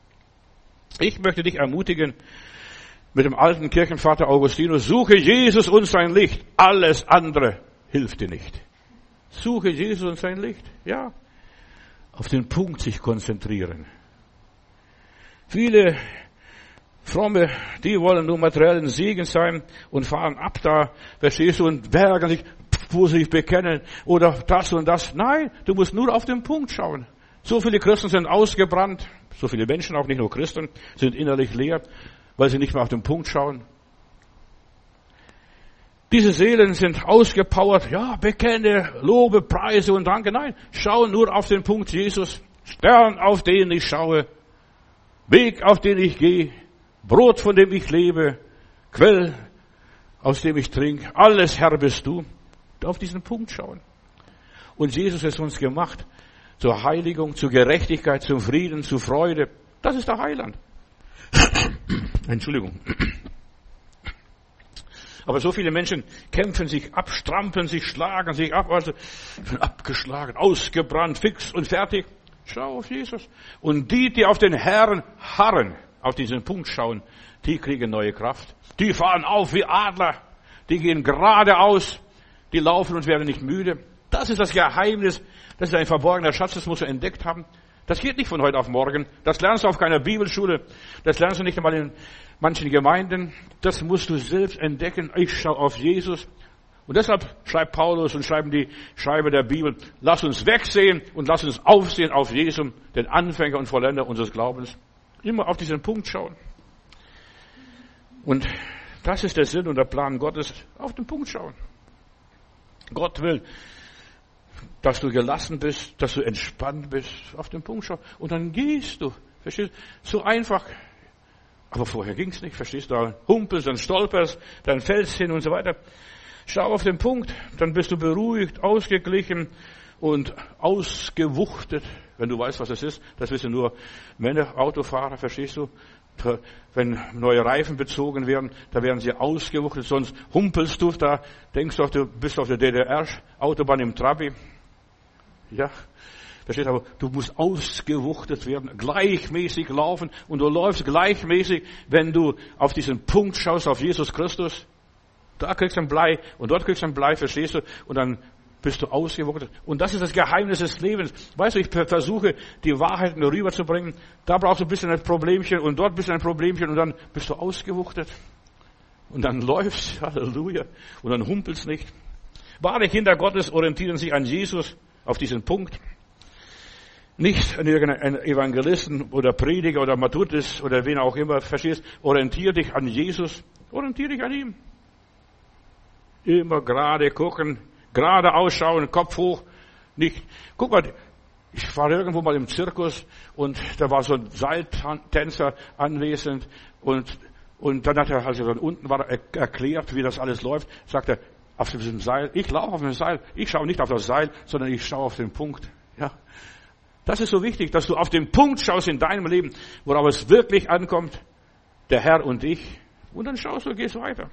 Ich möchte dich ermutigen, mit dem alten Kirchenvater Augustinus, suche Jesus und sein Licht. Alles andere hilft dir nicht. Suche Jesus und sein Licht. Ja. Auf den Punkt sich konzentrieren. Viele Fromme, die wollen nur materiellen Segen sein und fahren ab da, verstehst du, und ärgern sich, wo sie sich bekennen oder das und das. Nein, du musst nur auf den Punkt schauen. So viele Christen sind ausgebrannt, so viele Menschen, auch nicht nur Christen, sind innerlich leer, weil sie nicht mehr auf den Punkt schauen. Diese Seelen sind ausgepowert, ja, bekenne, lobe, preise und danke. Nein, schau nur auf den Punkt Jesus. Stern, auf den ich schaue, Weg, auf den ich gehe, Brot, von dem ich lebe, Quell, aus dem ich trinke. Alles, Herr, bist du. Auf diesen Punkt schauen. Und Jesus ist uns gemacht zur Heiligung, zur Gerechtigkeit, zum Frieden, zur Freude. Das ist der Heiland. Entschuldigung. Aber so viele Menschen kämpfen sich ab, strampeln sich, schlagen sich ab, also abgeschlagen, ausgebrannt, fix und fertig. Schau auf Jesus. Und die auf den Herrn harren, auf diesen Punkt schauen, die kriegen neue Kraft. Die fahren auf wie Adler. Die gehen geradeaus. Die laufen und werden nicht müde. Das ist das Geheimnis. Das ist ein verborgener Schatz, das musst du entdeckt haben. Das geht nicht von heute auf morgen. Das lernst du auf keiner Bibelschule. Das lernst du nicht einmal in manchen Gemeinden. Das musst du selbst entdecken. Ich schaue auf Jesus. Und deshalb schreibt Paulus und schreiben die Schreiber der Bibel, lass uns wegsehen und lass uns aufsehen auf Jesus, den Anfänger und Vollender unseres Glaubens. Immer auf diesen Punkt schauen. Und das ist der Sinn und der Plan Gottes. Auf den Punkt schauen. Gott will, dass du gelassen bist, dass du entspannt bist, auf den Punkt schauen. Und dann gehst du. Verstehst du? So einfach. Aber vorher ging's nicht. Verstehst du? Da humpelst, dann stolperst, dann fällst hin und so weiter. Schau auf den Punkt. Dann bist du beruhigt, ausgeglichen und ausgewuchtet. Wenn du weißt, was das ist. Das wissen nur Männer, Autofahrer. Verstehst du? Wenn neue Reifen bezogen werden, da werden sie ausgewuchtet. Sonst humpelst du, da denkst du, du bist auf der DDR-Autobahn im Trabi. Ja, verstehst du, aber du musst ausgewuchtet werden, gleichmäßig laufen und du läufst gleichmäßig, wenn du auf diesen Punkt schaust, auf Jesus Christus. Da kriegst du ein Blei und dort kriegst du ein Blei, verstehst du, und dann bist du ausgewuchtet. Und das ist das Geheimnis des Lebens. Weißt du, ich versuche, die Wahrheiten rüberzubringen. Da brauchst du ein bisschen ein Problemchen und dort ein bisschen ein Problemchen und dann bist du ausgewuchtet. Und dann läuft's, Halleluja, und dann humpelt's nicht. Wahre Kinder Gottes orientieren sich an Jesus auf diesen Punkt. Nicht an irgendeinen Evangelisten oder Prediger oder Matthäus oder wen auch immer, verstehst? Orientier dich an Jesus, orientier dich an ihm. Immer gerade gucken, gerade ausschauen, Kopf hoch, nicht. Guck mal, ich war irgendwo mal im Zirkus und da war so ein Seiltänzer anwesend und dann hat er, also unten war erklärt, wie das alles läuft, sagt er, auf diesem Seil, ich laufe auf dem Seil, ich schaue nicht auf das Seil, sondern ich schaue auf den Punkt. Ja. Das ist so wichtig, dass du auf den Punkt schaust in deinem Leben, worauf es wirklich ankommt, der Herr und ich. Und dann schaust du, gehst weiter.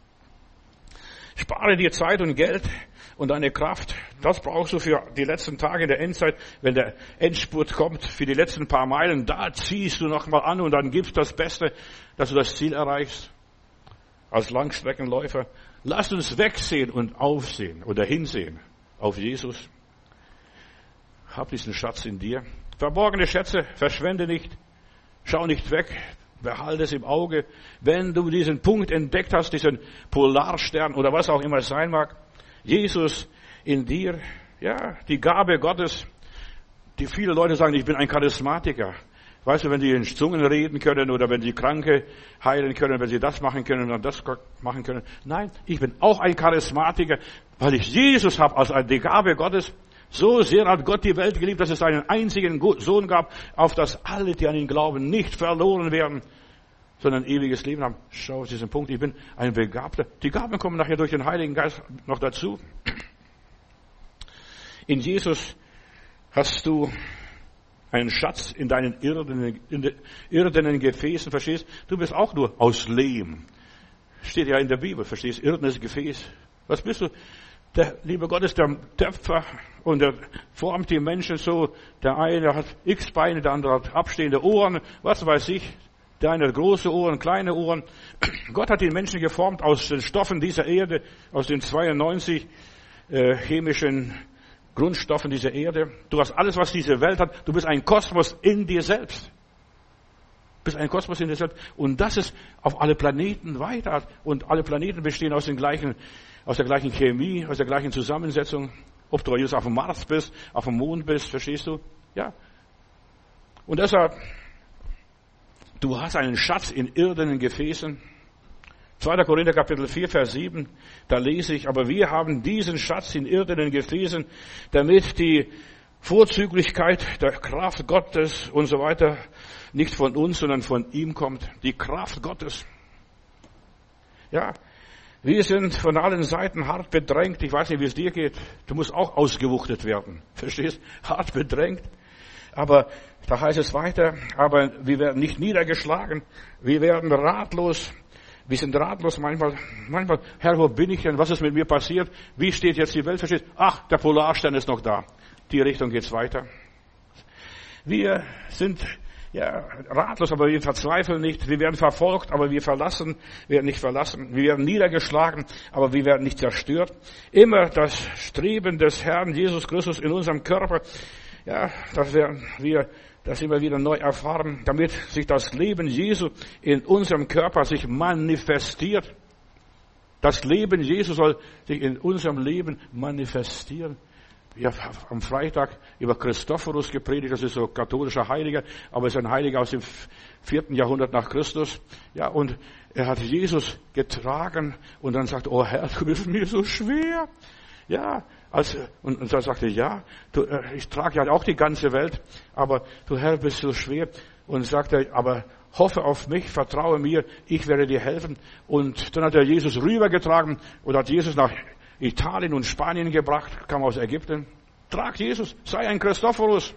Spare dir Zeit und Geld und deine Kraft. Das brauchst du für die letzten Tage in der Endzeit, wenn der Endspurt kommt, für die letzten paar Meilen. Da ziehst du nochmal an und dann gibst das Beste, dass du das Ziel erreichst. Als Langstreckenläufer. Lass uns wegsehen und aufsehen oder hinsehen auf Jesus. Hab diesen Schatz in dir. Verborgene Schätze verschwende nicht. Schau nicht weg. Behalte es im Auge. Wenn du diesen Punkt entdeckt hast, diesen Polarstern oder was auch immer es sein mag, Jesus in dir, ja, die Gabe Gottes, die viele Leute sagen, ich bin ein Charismatiker. Weißt du, wenn die in Zungen reden können oder wenn sie Kranke heilen können, wenn sie das machen können und das machen können. Nein, ich bin auch ein Charismatiker, weil ich Jesus habe als die Gabe Gottes. So sehr hat Gott die Welt geliebt, dass es einen einzigen Sohn gab, auf das alle, die an ihn glauben, nicht verloren werden, sondern ewiges Leben haben. Schau auf diesen Punkt, ich bin ein Begabter. Die Gaben kommen nachher durch den Heiligen Geist noch dazu. In Jesus hast du einen Schatz in deinen irdenen Gefäßen, verstehst? Du bist auch nur aus Lehm. Steht ja in der Bibel, verstehst? Irdenes Gefäß. Was bist du? Der liebe Gott ist der Töpfer und er formt die Menschen so. Der eine hat x Beine, der andere hat abstehende Ohren, was weiß ich. Der eine hat große Ohren, kleine Ohren. Gott hat den Menschen geformt aus den Stoffen dieser Erde, aus den 92 chemischen Grundstoffen dieser Erde. Du hast alles, was diese Welt hat. Du bist ein Kosmos in dir selbst. Du bist ein Kosmos in dir selbst. Und das ist auf alle Planeten weiter. Und alle Planeten bestehen aus der gleichen Chemie, aus der gleichen Zusammensetzung. Ob du jetzt auf dem Mars bist, auf dem Mond bist, verstehst du? Ja. Und deshalb, du hast einen Schatz in irdenen Gefäßen. 2. Korinther Kapitel 4, Vers 7, da lese ich, aber wir haben diesen Schatz in irdenen Gefäßen, damit die Vorzüglichkeit der Kraft Gottes und so weiter nicht von uns, sondern von ihm kommt. Die Kraft Gottes. Ja, wir sind von allen Seiten hart bedrängt. Ich weiß nicht, wie es dir geht. Du musst auch ausgewuchtet werden. Verstehst? Hart bedrängt. Aber da heißt es weiter, aber wir werden nicht niedergeschlagen. Wir werden ratlos. Wir sind ratlos manchmal, Herr, wo bin ich denn? Was ist mit mir passiert? Wie steht jetzt die Welt? Verstehst? Ach, der Polarstern ist noch da. Die Richtung geht's weiter. Wir sind ratlos, aber wir verzweifeln nicht. Wir werden verfolgt, aber wir werden nicht verlassen. Wir werden niedergeschlagen, aber wir werden nicht zerstört. Immer das Streben des Herrn Jesus Christus in unserem Körper, ja, das werden wir das immer wieder neu erfahren, damit sich das Leben Jesu in unserem Körper sich manifestiert. Das Leben Jesu soll sich in unserem Leben manifestieren. Ich habe am Freitag über Christophorus gepredigt, das ist so ein katholischer Heiliger, aber es ist ein Heiliger aus dem 4. Jahrhundert nach Christus. Ja, und er hat Jesus getragen und dann sagt, oh Herr, du bist mir so schwer. Ja, und dann sagte er, ja, ich trage ja auch die ganze Welt, aber du Herr bist so schwer. Und sagte, aber hoffe auf mich, vertraue mir, ich werde dir helfen. Und dann hat er Jesus rübergetragen und hat Jesus nach Italien und Spanien gebracht, kam aus Ägypten. Trag Jesus, sei ein Christophorus.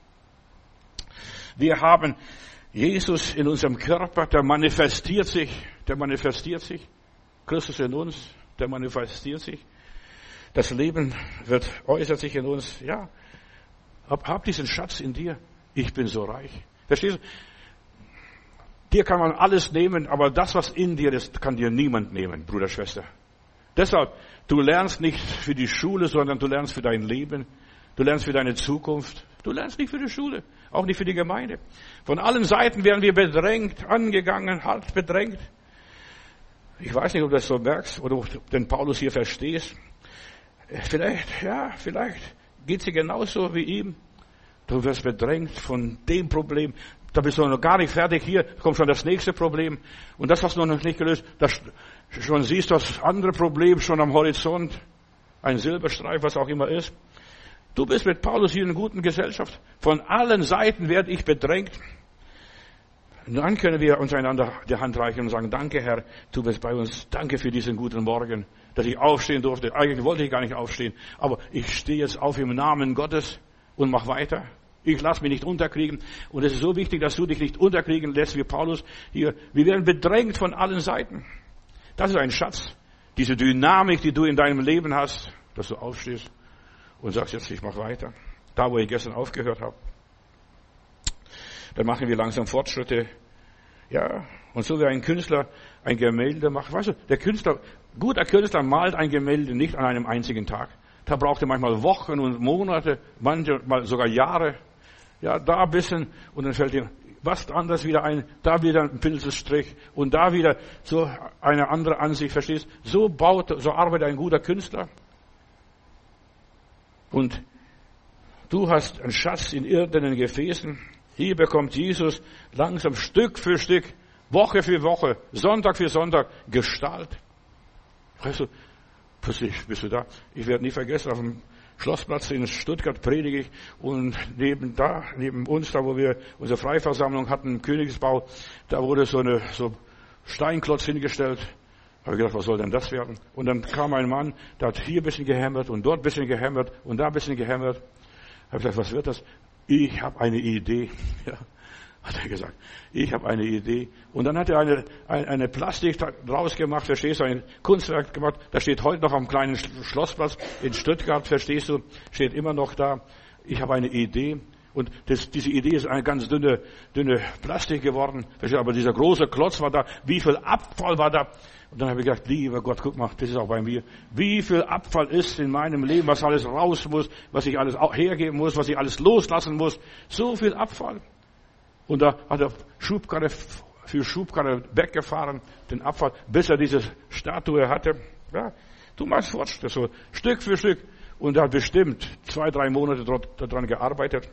Wir haben Jesus in unserem Körper, der manifestiert sich. Christus in uns, der manifestiert sich. Das Leben äußert sich in uns. Ja, hab diesen Schatz in dir. Ich bin so reich. Verstehst du? Dir kann man alles nehmen, aber das, was in dir ist, kann dir niemand nehmen, Bruder, Schwester. Deshalb, du lernst nicht für die Schule, sondern du lernst für dein Leben. Du lernst für deine Zukunft. Du lernst nicht für die Schule, auch nicht für die Gemeinde. Von allen Seiten werden wir bedrängt, angegangen, hart bedrängt. Ich weiß nicht, ob du das so merkst oder ob du den Paulus hier verstehst. Vielleicht geht es dir genauso wie ihm. Du wirst bedrängt von dem Problem. Da bist du noch gar nicht fertig. Hier kommt schon das nächste Problem. Und das hast du noch nicht gelöst. Das schon siehst du das andere Problem schon am Horizont. Ein Silberstreif, was auch immer ist. Du bist mit Paulus hier in guten Gesellschaft. Von allen Seiten werde ich bedrängt. Und dann können wir uns einander die Hand reichen und sagen, danke Herr, du bist bei uns. Danke für diesen guten Morgen, dass ich aufstehen durfte. Eigentlich wollte ich gar nicht aufstehen. Aber ich stehe jetzt auf im Namen Gottes und mach weiter. Ich lasse mich nicht unterkriegen. Und es ist so wichtig, dass du dich nicht unterkriegen lässt wie Paulus hier. Wir werden bedrängt von allen Seiten. Das ist ein Schatz. Diese Dynamik, die du in deinem Leben hast, dass du aufstehst und sagst, jetzt ich mache weiter. Da, wo ich gestern aufgehört habe. Dann machen wir langsam Fortschritte. Ja, und so wie ein Künstler ein Gemälde macht. Weißt du, guter Künstler malt ein Gemälde nicht an einem einzigen Tag. Da braucht er manchmal Wochen und Monate, manchmal sogar Jahre. Ja, da ein bisschen und dann fällt ihm was anderes wieder ein, da wieder ein Pinselstrich und da wieder so eine andere Ansicht, verstehst? So arbeitet ein guter Künstler. Und du hast einen Schatz in irdenen Gefäßen. Hier bekommt Jesus langsam Stück für Stück, Woche für Woche, Sonntag für Sonntag Gestalt. Weißt du, plötzlich bist du da. Ich werde nie vergessen, auf dem Schlossplatz in Stuttgart predige ich und neben uns, da wo wir unsere Freiversammlung hatten im Königsbau, da wurde so Steinklotz hingestellt. Habe ich gedacht, was soll denn das werden? Und dann kam ein Mann, der hat hier ein bisschen gehämmert und dort ein bisschen gehämmert und da ein bisschen gehämmert. Habe ich gesagt, was wird das? Ich habe eine Idee. Ja, hat er gesagt. Ich habe eine Idee. Und dann hat er eine Plastik draus gemacht, verstehst du, ein Kunstwerk gemacht. Das steht heute noch am kleinen Schlossplatz in Stuttgart, verstehst du, steht immer noch da. Ich habe eine Idee. Und diese Idee ist eine ganz dünne Plastik geworden. Aber dieser große Klotz war da. Wie viel Abfall war da? Und dann habe ich gedacht, lieber Gott, guck mal, das ist auch bei mir. Wie viel Abfall ist in meinem Leben, was alles raus muss, was ich alles hergeben muss, was ich alles loslassen muss. So viel Abfall. Und da hat er Schubkarre weggefahren, den Abfall, bis er diese Statue hatte. Ja, du machst Fortschritte, so Stück für Stück. Und er hat bestimmt 2-3 Monate daran gearbeitet.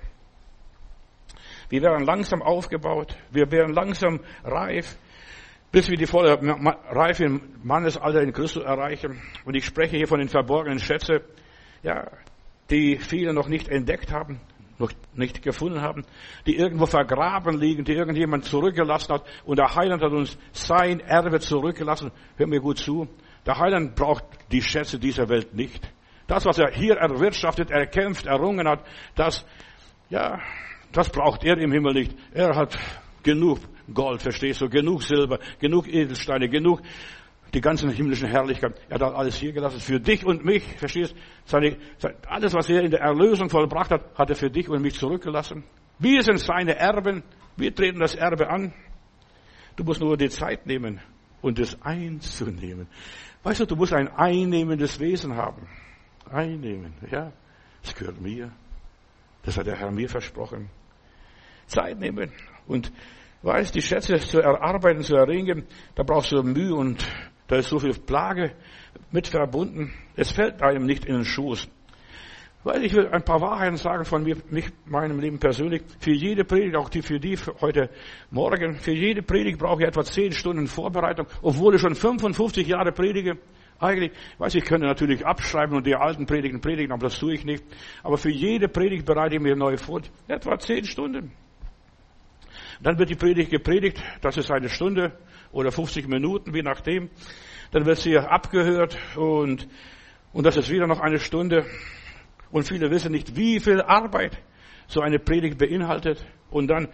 Wir werden langsam aufgebaut. Wir werden langsam reif, bis wir die volle Reife im Mannesalter in Christus erreichen. Und ich spreche hier von den verborgenen Schätzen, ja, die viele noch nicht entdeckt haben, noch nicht gefunden haben, die irgendwo vergraben liegen, die irgendjemand zurückgelassen hat. Und der Heiland hat uns sein Erbe zurückgelassen. Hör mir gut zu. Der Heiland braucht die Schätze dieser Welt nicht. Das, was er hier erwirtschaftet, erkämpft, errungen hat, das braucht er im Himmel nicht. Er hat genug Gold, verstehst du, genug Silber, genug Edelsteine, genug die ganzen himmlischen Herrlichkeiten. Er hat alles hier gelassen für dich und mich, verstehst du? Alles, was er in der Erlösung vollbracht hat, hat er für dich und mich zurückgelassen. Wir sind seine Erben, wir treten das Erbe an. Du musst nur die Zeit nehmen und es einzunehmen. Weißt du musst ein einnehmendes Wesen haben. Einnehmen, ja. Das gehört mir. Das hat der Herr mir versprochen. Zeit nehmen. Und weißt, die Schätze zu erarbeiten, zu erringen, da brauchst du Mühe und da ist so viel Plage mit verbunden. Es fällt einem nicht in den Schoß. Weil ich will ein paar Wahrheiten sagen von mir, meinem Leben persönlich. Für jede Predigt, auch für die heute Morgen, für jede Predigt brauche ich etwa 10 Stunden Vorbereitung, obwohl ich schon 55 Jahre predige. Eigentlich, ich könnte natürlich abschreiben und die alten Predigten predigen, aber das tue ich nicht. Aber für jede Predigt bereite ich mir neu vor. Etwa 10 Stunden. Dann wird die Predigt gepredigt, das ist 1 Stunde oder 50 Minuten, je nachdem. Dann wird sie abgehört und das ist wieder noch 1 Stunde. Und viele wissen nicht, wie viel Arbeit so eine Predigt beinhaltet. Und dann,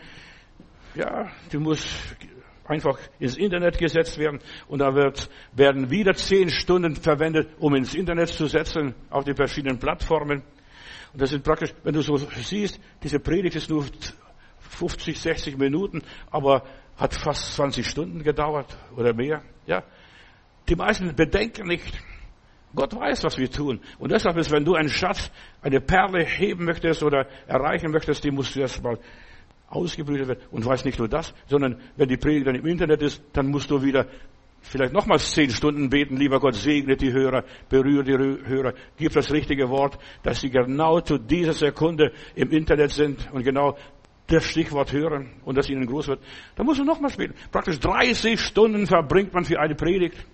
die muss einfach ins Internet gesetzt werden und da werden wieder 10 Stunden verwendet, um ins Internet zu setzen, auf die verschiedenen Plattformen. Und das sind praktisch, wenn du so siehst, diese Predigt ist nur 50, 60 Minuten, aber hat fast 20 Stunden gedauert oder mehr. Ja, die meisten bedenken nicht. Gott weiß, was wir tun. Und deshalb ist, wenn du einen Schatz, eine Perle heben möchtest oder erreichen möchtest, die musst du erst mal ausgebrütet werden. Und weiß nicht nur das, sondern wenn die Predigt dann im Internet ist, dann musst du wieder vielleicht nochmals 10 Stunden beten, lieber Gott, segne die Hörer, berühre die Hörer, gib das richtige Wort, dass sie genau zu dieser Sekunde im Internet sind und genau das Stichwort hören und dass ihnen groß wird. Da musst du nochmals beten. Praktisch 30 Stunden verbringt man für eine Predigt.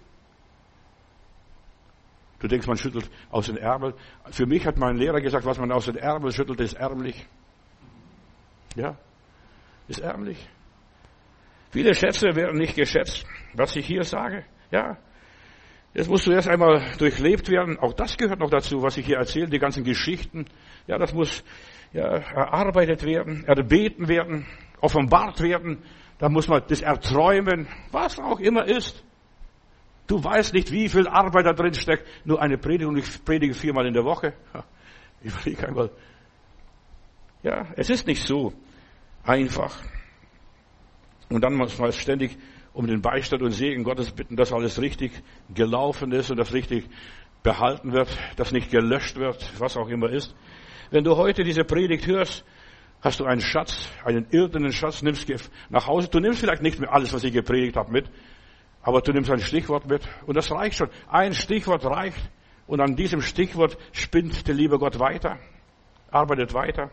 Du denkst, man schüttelt aus den Ärmeln. Für mich hat mein Lehrer gesagt, was man aus den Ärmeln schüttelt, ist ärmlich. Ja, ist ärmlich. Viele Schätze werden nicht geschätzt, was ich hier sage. Ja, jetzt musst du erst einmal durchlebt werden. Auch das gehört noch dazu, was ich hier erzähle, die ganzen Geschichten. Ja, das muss erarbeitet werden, erbeten werden, offenbart werden. Da muss man das erträumen, was auch immer ist. Du weißt nicht, wie viel Arbeit da drin steckt. Nur eine Predigt und ich predige 4-mal in der Woche. Überleg einmal. Ja, es ist nicht so einfach. Und dann muss man ständig um den Beistand und Segen Gottes bitten, dass alles richtig gelaufen ist und das richtig behalten wird, dass nicht gelöscht wird, was auch immer ist. Wenn du heute diese Predigt hörst, hast du einen Schatz, einen irdenen Schatz, nimmst nach Hause. Du nimmst vielleicht nicht mehr alles, was ich gepredigt habe, mit, aber du nimmst ein Stichwort mit und das reicht schon. Ein Stichwort reicht und an diesem Stichwort spinnt der liebe Gott weiter, arbeitet weiter.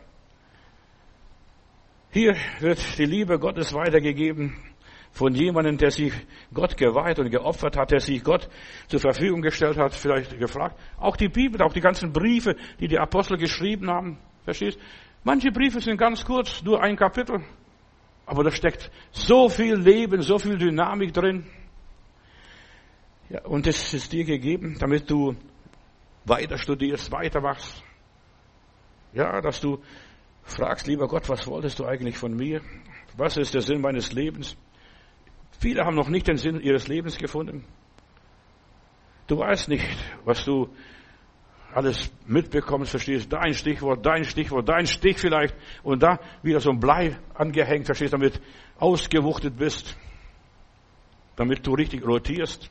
Hier wird die Liebe Gottes weitergegeben von jemandem, der sich Gott geweiht und geopfert hat, der sich Gott zur Verfügung gestellt hat, vielleicht gefragt. Auch die Bibel, auch die ganzen Briefe, die die Apostel geschrieben haben. Verstehst? Manche Briefe sind ganz kurz, nur ein Kapitel. Aber da steckt so viel Leben, so viel Dynamik drin. Ja, und das ist dir gegeben, damit du weiter studierst, weitermachst. Ja, dass du fragst, lieber Gott, was wolltest du eigentlich von mir? Was ist der Sinn meines Lebens? Viele haben noch nicht den Sinn ihres Lebens gefunden. Du weißt nicht, was du alles mitbekommst, verstehst? Dein Stichwort, dein Stich vielleicht und da wieder so ein Blei angehängt, verstehst, damit ausgewuchtet bist, damit du richtig rotierst.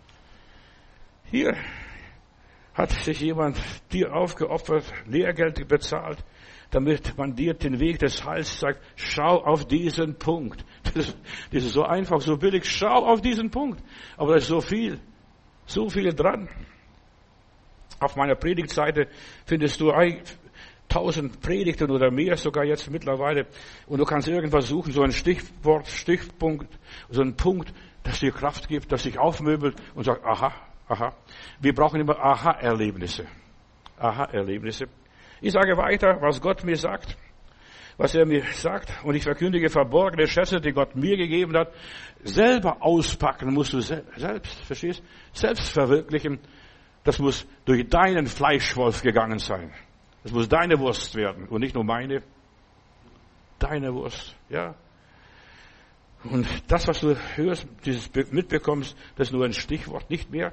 Hier hat sich jemand dir aufgeopfert, Lehrgeld bezahlt, damit man dir den Weg des Heils sagt, schau auf diesen Punkt. Das ist so einfach, so billig, schau auf diesen Punkt. Aber da ist so viel dran. Auf meiner Predigtseite findest du 1000 Predigten oder mehr sogar jetzt mittlerweile. Und du kannst irgendwas suchen, so ein Stichwort, Stichpunkt, so ein Punkt, das dir Kraft gibt, das dich aufmöbelt und sagt, aha. Wir brauchen immer Aha-Erlebnisse. Aha-Erlebnisse. Ich sage weiter, was Gott mir sagt, was er mir sagt, und ich verkündige verborgene Schätze, die Gott mir gegeben hat. Selber auspacken musst du selbst, verstehst? Selbst verwirklichen. Das muss durch deinen Fleischwolf gegangen sein. Das muss deine Wurst werden und nicht nur meine. Deine Wurst, ja. Und das, was du hörst, dieses mitbekommst, das ist nur ein Stichwort, nicht mehr.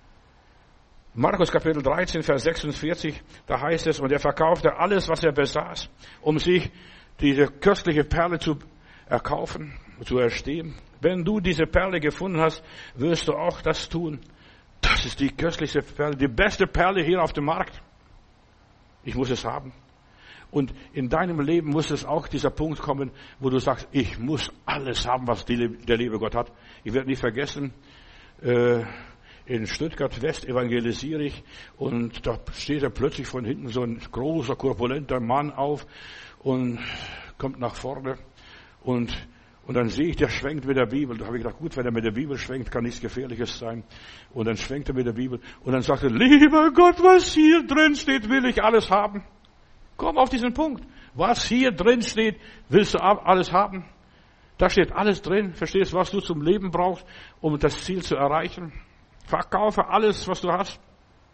Markus Kapitel 13, Vers 46, da heißt es, und er verkaufte alles, was er besaß, um sich diese köstliche Perle zu erkaufen, zu erstehen. Wenn du diese Perle gefunden hast, wirst du auch das tun. Das ist die köstlichste Perle, die beste Perle hier auf dem Markt. Ich muss es haben. Und in deinem Leben muss es auch dieser Punkt kommen, wo du sagst, ich muss alles haben, was der liebe Gott hat. Ich werde nicht vergessen, in Stuttgart West evangelisiere ich und da steht er plötzlich von hinten so ein großer, korpulenter Mann auf und kommt nach vorne und dann sehe ich, der schwenkt mit der Bibel. Da habe ich gedacht, gut, wenn er mit der Bibel schwenkt, kann nichts Gefährliches sein. Und dann schwenkt er mit der Bibel und dann sagt er, lieber Gott, was hier drin steht, will ich alles haben. Komm auf diesen Punkt. Was hier drin steht, willst du alles haben? Da steht alles drin. Verstehst du, was du zum Leben brauchst, um das Ziel zu erreichen? Verkaufe alles, was du hast.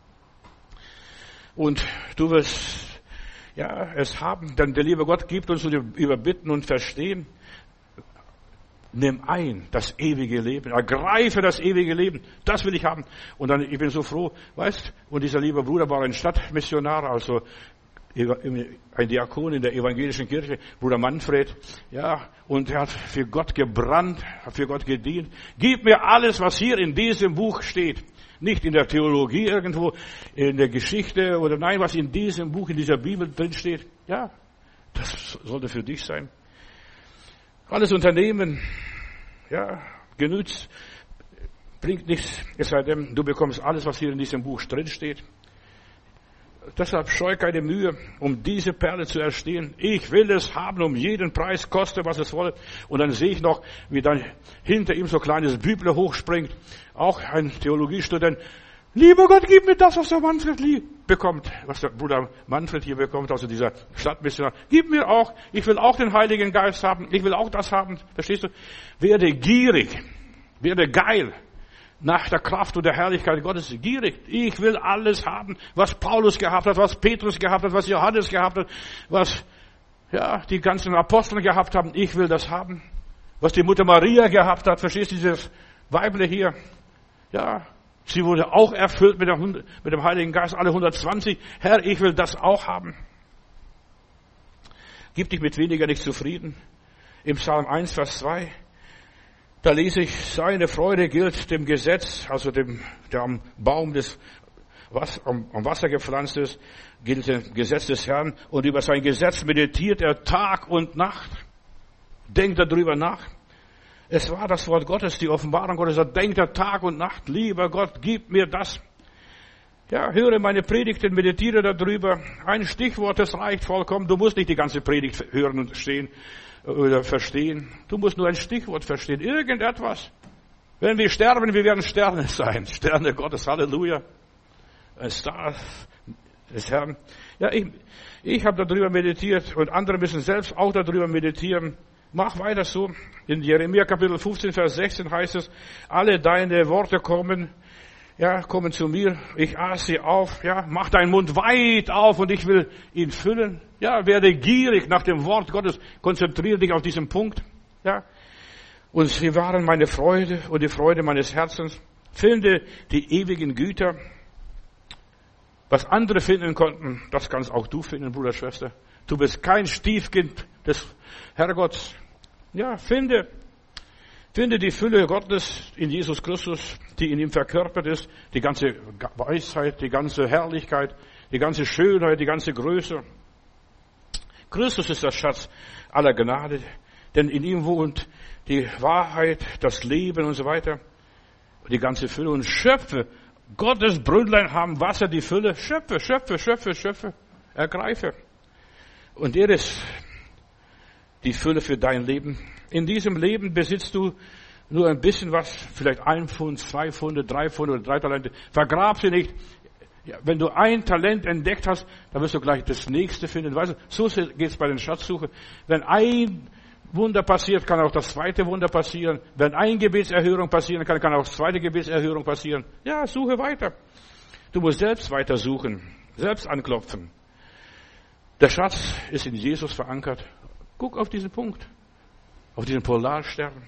Und du wirst, es haben. Denn der liebe Gott gibt uns über Bitten und Verstehen. Nimm ein das ewige Leben. Ergreife das ewige Leben. Das will ich haben. Und dann, ich bin so froh, weißt, und dieser liebe Bruder war ein Stadtmissionar, also ein Diakon in der evangelischen Kirche, Bruder Manfred, und er hat für Gott gebrannt, hat für Gott gedient. Gib mir alles, was hier in diesem Buch steht. Nicht in der Theologie irgendwo, in der Geschichte oder nein, was in diesem Buch, in dieser Bibel drin steht. Ja, das sollte für dich sein. Alles Unternehmen, genützt. bringt nichts, es sei denn, du bekommst alles, was hier in diesem Buch drin steht. Deshalb scheu keine Mühe, um diese Perle zu erstehen. Ich will es haben, um jeden Preis, koste, was es wolle. Und dann sehe ich noch, wie dann hinter ihm so kleines Büble hochspringt. Auch ein Theologiestudent. Lieber Gott, gib mir das, was der Manfred bekommt. Was der Bruder Manfred hier bekommt, also dieser Stadtmissionar. Gib mir auch, ich will auch den Heiligen Geist haben. Ich will auch das haben. Verstehst du? Werde gierig. Werde geil. Nach der Kraft und der Herrlichkeit Gottes gierig. Ich will alles haben, was Paulus gehabt hat, was Petrus gehabt hat, was Johannes gehabt hat, was die ganzen Apostel gehabt haben. Ich will das haben. Was die Mutter Maria gehabt hat, verstehst du, dieses Weible hier? Ja, sie wurde auch erfüllt mit dem Heiligen Geist, alle 120. Herr, ich will das auch haben. Gib dich mit weniger nicht zufrieden. Im Psalm 1, Vers 2. Da lese ich, seine Freude gilt dem Gesetz, also dem, der am Baum am Wasser gepflanzt ist, gilt dem Gesetz des Herrn und über sein Gesetz meditiert er Tag und Nacht. Denkt darüber nach. Es war das Wort Gottes, die Offenbarung Gottes, da denkt er Tag und Nacht, lieber Gott, gib mir das. Ja, höre meine Predigten, meditiere darüber. Ein Stichwort, das reicht vollkommen. Du musst nicht die ganze Predigt hören und stehen oder verstehen. Du musst nur ein Stichwort verstehen. Irgendetwas. Wenn wir sterben, wir werden Sterne sein. Sterne Gottes, Halleluja. Ein Star des Herrn. Ja, ich habe darüber meditiert und andere müssen selbst auch darüber meditieren. Mach weiter so. In Jeremia Kapitel 15, Vers 16 heißt es, alle deine Worte kommen zu mir, ich aß sie auf, mach deinen Mund weit auf und ich will ihn füllen. Ja, werde gierig nach dem Wort Gottes, konzentriere dich auf diesen Punkt. Ja. Und sie waren meine Freude und die Freude meines Herzens. Finde die ewigen Güter. Was andere finden konnten, das kannst auch du finden, Bruder, Schwester. Du bist kein Stiefkind des Herrgotts. Ja, finde die Fülle Gottes in Jesus Christus, die in ihm verkörpert ist, die ganze Weisheit, die ganze Herrlichkeit, die ganze Schönheit, die ganze Größe. Christus ist der Schatz aller Gnade, denn in ihm wohnt die Wahrheit, das Leben und so weiter. Die ganze Fülle und schöpfe. Gottes Brünnlein haben Wasser, die Fülle. Schöpfe. Ergreife. Und er ist die Fülle für dein Leben. In diesem Leben besitzt du nur ein bisschen was, vielleicht 1 Pfund, 2 Pfunde, 3 Pfunde oder 3 Talente. Vergrab sie nicht. Ja, wenn du ein Talent entdeckt hast, dann wirst du gleich das nächste finden. Weißt du, so geht's bei den Schatzsuchen. Wenn ein Wunder passiert, kann auch das zweite Wunder passieren. Wenn eine Gebetserhörung passieren kann, kann auch das zweite Gebetserhörung passieren. Ja, suche weiter. Du musst selbst weiter suchen, selbst anklopfen. Der Schatz ist in Jesus verankert. Guck auf diesen Punkt. Auf diesen Polarstern.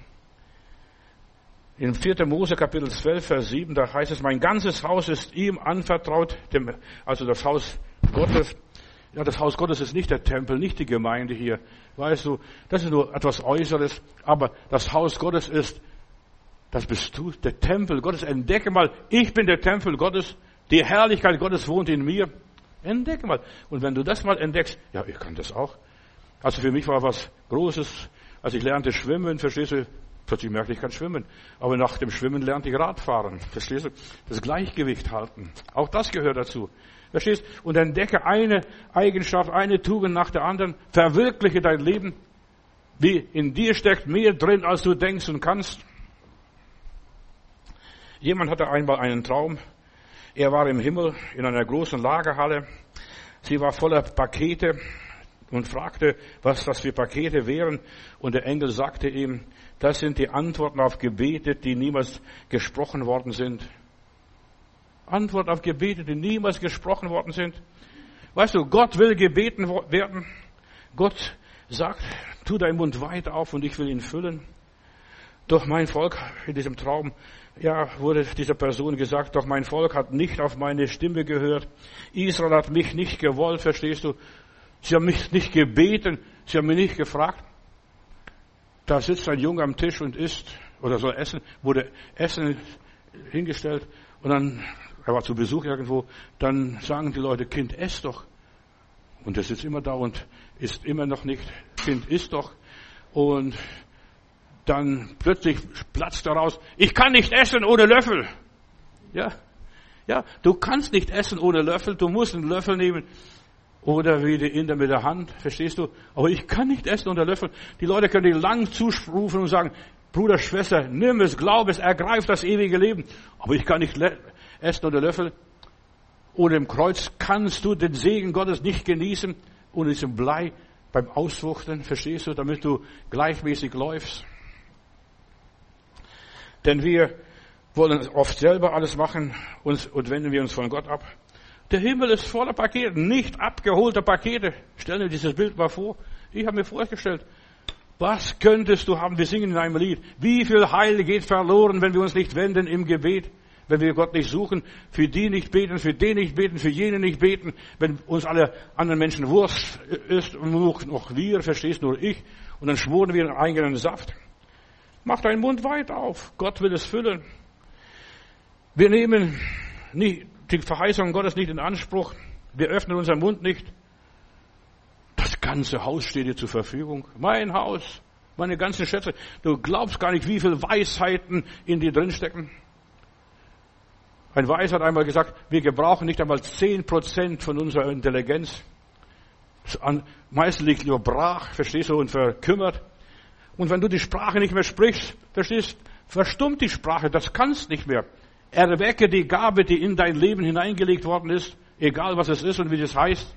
In 4. Mose Kapitel 12, Vers 7, da heißt es, mein ganzes Haus ist ihm anvertraut, also das Haus Gottes. Ja, das Haus Gottes ist nicht der Tempel, nicht die Gemeinde hier. Weißt du, das ist nur etwas Äußeres, aber das Haus Gottes das bist du, der Tempel Gottes. Entdecke mal, ich bin der Tempel Gottes, die Herrlichkeit Gottes wohnt in mir. Entdecke mal. Und wenn du das mal entdeckst, ja, ich kann das auch. Also für mich war was Großes, als ich lernte schwimmen, verstehst du, plötzlich merkte ich kann schwimmen. Aber nach dem Schwimmen lernte ich Radfahren, verstehst du, das Gleichgewicht halten. Auch das gehört dazu. Verstehst? Und entdecke eine Eigenschaft, eine Tugend nach der anderen, verwirkliche dein Leben, wie in dir steckt mehr drin, als du denkst und kannst. Jemand hatte einmal einen Traum. Er war im Himmel in einer großen Lagerhalle. Sie war voller Pakete und fragte, was das für Pakete wären. Und der Engel sagte ihm, das sind die Antworten auf Gebete, die niemals gesprochen worden sind. Antwort auf Gebete, die niemals gesprochen worden sind. Weißt du, Gott will gebeten werden. Gott sagt, tu deinen Mund weit auf und ich will ihn füllen. Doch mein Volk, in diesem Traum, wurde dieser Person gesagt, doch mein Volk hat nicht auf meine Stimme gehört. Israel hat mich nicht gewollt, verstehst du? Sie haben mich nicht gebeten, sie haben mich nicht gefragt. Da sitzt ein Junge am Tisch und isst oder soll essen, wurde Essen hingestellt und dann, er war zu Besuch irgendwo, dann sagen die Leute, Kind, ess doch. Und er sitzt immer da und isst immer noch nicht. Kind, iss doch. Und dann plötzlich platzt daraus, ich kann nicht essen ohne Löffel. Ja, du kannst nicht essen ohne Löffel, du musst einen Löffel nehmen. Oder wie die Inder mit der Hand, verstehst du? Aber ich kann nicht essen ohne Löffel. Die Leute können dir lang zurufen und sagen, Bruder, Schwester, nimm es, glaub es, ergreif das ewige Leben. Aber ich kann nicht essen ohne Löffel. Ohne dem Kreuz kannst du den Segen Gottes nicht genießen. Ohne diesem Blei beim Auswuchten, verstehst du, damit du gleichmäßig läufst. Denn wir wollen oft selber alles machen und wenden wir uns von Gott ab. Der Himmel ist voller Pakete, nicht abgeholte Pakete. Stell dir dieses Bild mal vor. Ich habe mir vorgestellt, was könntest du haben? Wir singen in einem Lied. Wie viel Heil geht verloren, wenn wir uns nicht wenden im Gebet? Wenn wir Gott nicht suchen, für die nicht beten, für den nicht beten, für jene nicht beten, wenn uns alle anderen Menschen Wurst ist und nur noch wir, verstehst nur ich, und dann schmoren wir einen eigenen Saft. Mach deinen Mund weit auf. Gott will es füllen. Wir nehmen nicht die Verheißung Gottes nicht in Anspruch. Wir öffnen unseren Mund nicht. Das ganze Haus steht dir zur Verfügung. Mein Haus, meine ganzen Schätze. Du glaubst gar nicht, wie viele Weisheiten in dir drinstecken. Ein Weis hat einmal gesagt, wir gebrauchen nicht einmal 10% von unserer Intelligenz. Meistens liegt nur brach, verstehst du, und verkümmert. Und wenn du die Sprache nicht mehr sprichst, verstehst, verstummt die Sprache, das kannst nicht mehr. Erwecke die Gabe, die in dein Leben hineingelegt worden ist, egal was es ist und wie das heißt.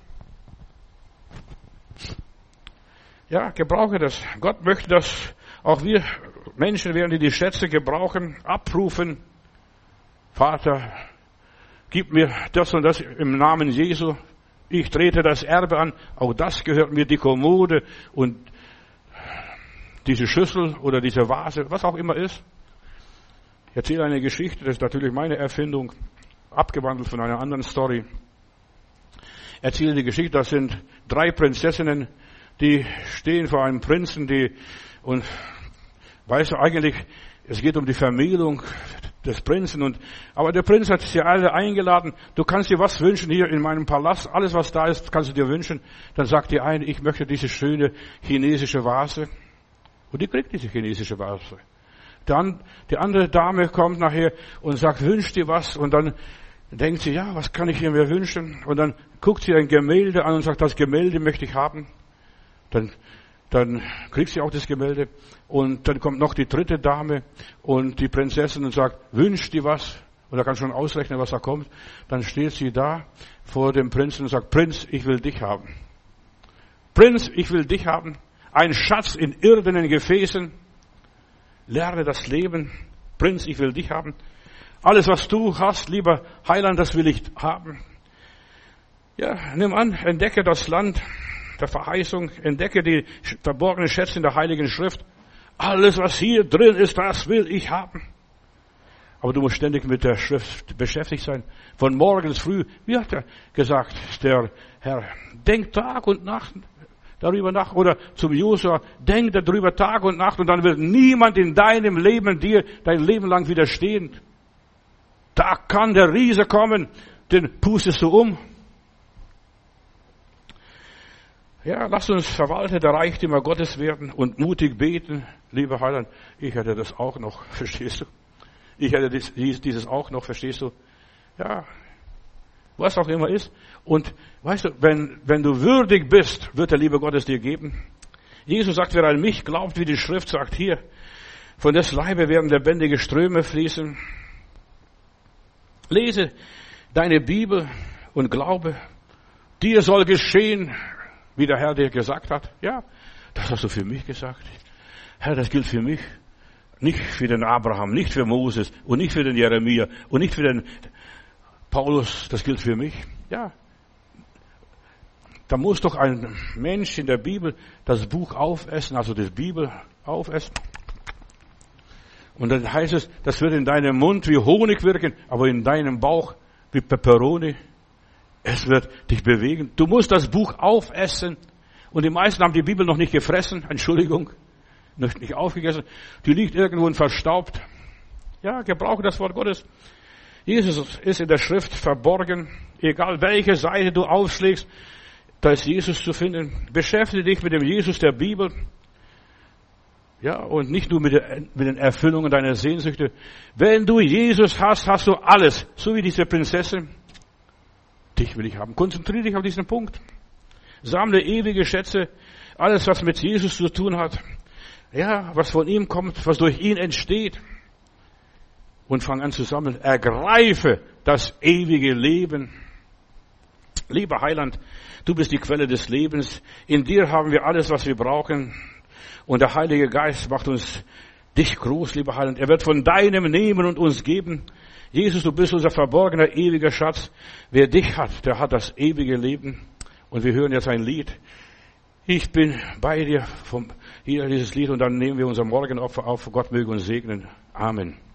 Ja, gebrauche das. Gott möchte, dass auch wir Menschen werden, die die Schätze gebrauchen, abrufen. Vater, gib mir das und das im Namen Jesu. Ich trete das Erbe an. Auch das gehört mir, die Kommode und diese Schüssel oder diese Vase, was auch immer ist. Ich erzähle eine Geschichte, das ist natürlich meine Erfindung, abgewandelt von einer anderen Story. Ich erzähle die Geschichte, das sind 3 Prinzessinnen, die stehen vor einem Prinzen, und weißt du eigentlich, es geht um die Vermählung des Prinzen, aber der Prinz hat sie alle eingeladen, du kannst dir was wünschen hier in meinem Palast, alles was da ist, kannst du dir wünschen. Dann sagt die eine, ich möchte diese schöne chinesische Vase. Und die kriegt diese chinesische Vase. Dann die andere Dame kommt nachher und sagt, wünsch dir was. Und dann denkt sie, ja, was kann ich hier mir wünschen? Und dann guckt sie ein Gemälde an und sagt, das Gemälde möchte ich haben. Dann kriegt sie auch das Gemälde. Und dann kommt noch die 3. Dame und die Prinzessin und sagt, wünsch dir was. Und da kann schon ausrechnen, was da kommt. Dann steht sie da vor dem Prinzen und sagt, Prinz, ich will dich haben. Prinz, ich will dich haben. Ein Schatz in irdenen Gefäßen. Lerne das Leben. Prinz, ich will dich haben. Alles, was du hast, lieber Heiland, das will ich haben. Ja, nimm an, entdecke das Land der Verheißung, entdecke die verborgenen Schätze in der Heiligen Schrift. Alles, was hier drin ist, das will ich haben. Aber du musst ständig mit der Schrift beschäftigt sein. Von morgens früh, wie hat er gesagt, der Herr, denk Tag und Nacht darüber nach, oder zum Josua, denk darüber Tag und Nacht, und dann wird niemand in deinem Leben dir dein Leben lang widerstehen. Da kann der Riese kommen, den pustest du um. Ja, lass uns Verwalter der Reichtümer Gottes werden und mutig beten, lieber Heiland. Ich hätte das auch noch, verstehst du? Ich hätte dieses auch noch, verstehst du? Ja, was auch immer ist. Und weißt du, wenn du würdig bist, wird der liebe Gott es dir geben. Jesus sagt, wer an mich glaubt, wie die Schrift sagt hier, von des Leibe werden lebendige Ströme fließen. Lese deine Bibel und glaube, dir soll geschehen, wie der Herr dir gesagt hat. Ja, das hast du für mich gesagt. Herr, das gilt für mich. Nicht für den Abraham, nicht für Moses und nicht für den Jeremia und nicht für den Paulus. Das gilt für mich. Ja. Da muss doch ein Mensch in der Bibel das Buch aufessen, also die Bibel aufessen. Und dann heißt es, das wird in deinem Mund wie Honig wirken, aber in deinem Bauch wie Peperoni. Es wird dich bewegen. Du musst das Buch aufessen. Und die meisten haben die Bibel noch nicht gefressen. Entschuldigung. Noch nicht aufgegessen. Die liegt irgendwo und verstaubt. Ja, gebrauche das Wort Gottes. Jesus ist in der Schrift verborgen. Egal welche Seite du aufschlägst, da ist Jesus zu finden. Beschäftige dich mit dem Jesus der Bibel. Ja, und nicht nur mit den Erfüllungen deiner Sehnsüchte. Wenn du Jesus hast, hast du alles. So wie diese Prinzessin. Dich will ich haben. Konzentriere dich auf diesen Punkt. Sammle ewige Schätze. Alles, was mit Jesus zu tun hat. Ja, was von ihm kommt, was durch ihn entsteht. Und fang an zu sammeln. Ergreife das ewige Leben. Lieber Heiland, du bist die Quelle des Lebens. In dir haben wir alles, was wir brauchen. Und der Heilige Geist macht uns dich groß, lieber Heiland. Er wird von deinem nehmen und uns geben. Jesus, du bist unser verborgener, ewiger Schatz. Wer dich hat, der hat das ewige Leben. Und wir hören jetzt ein Lied. Ich bin bei dir, hier dieses Lied, und dann nehmen wir unser Morgenopfer auf. Gott möge uns segnen. Amen.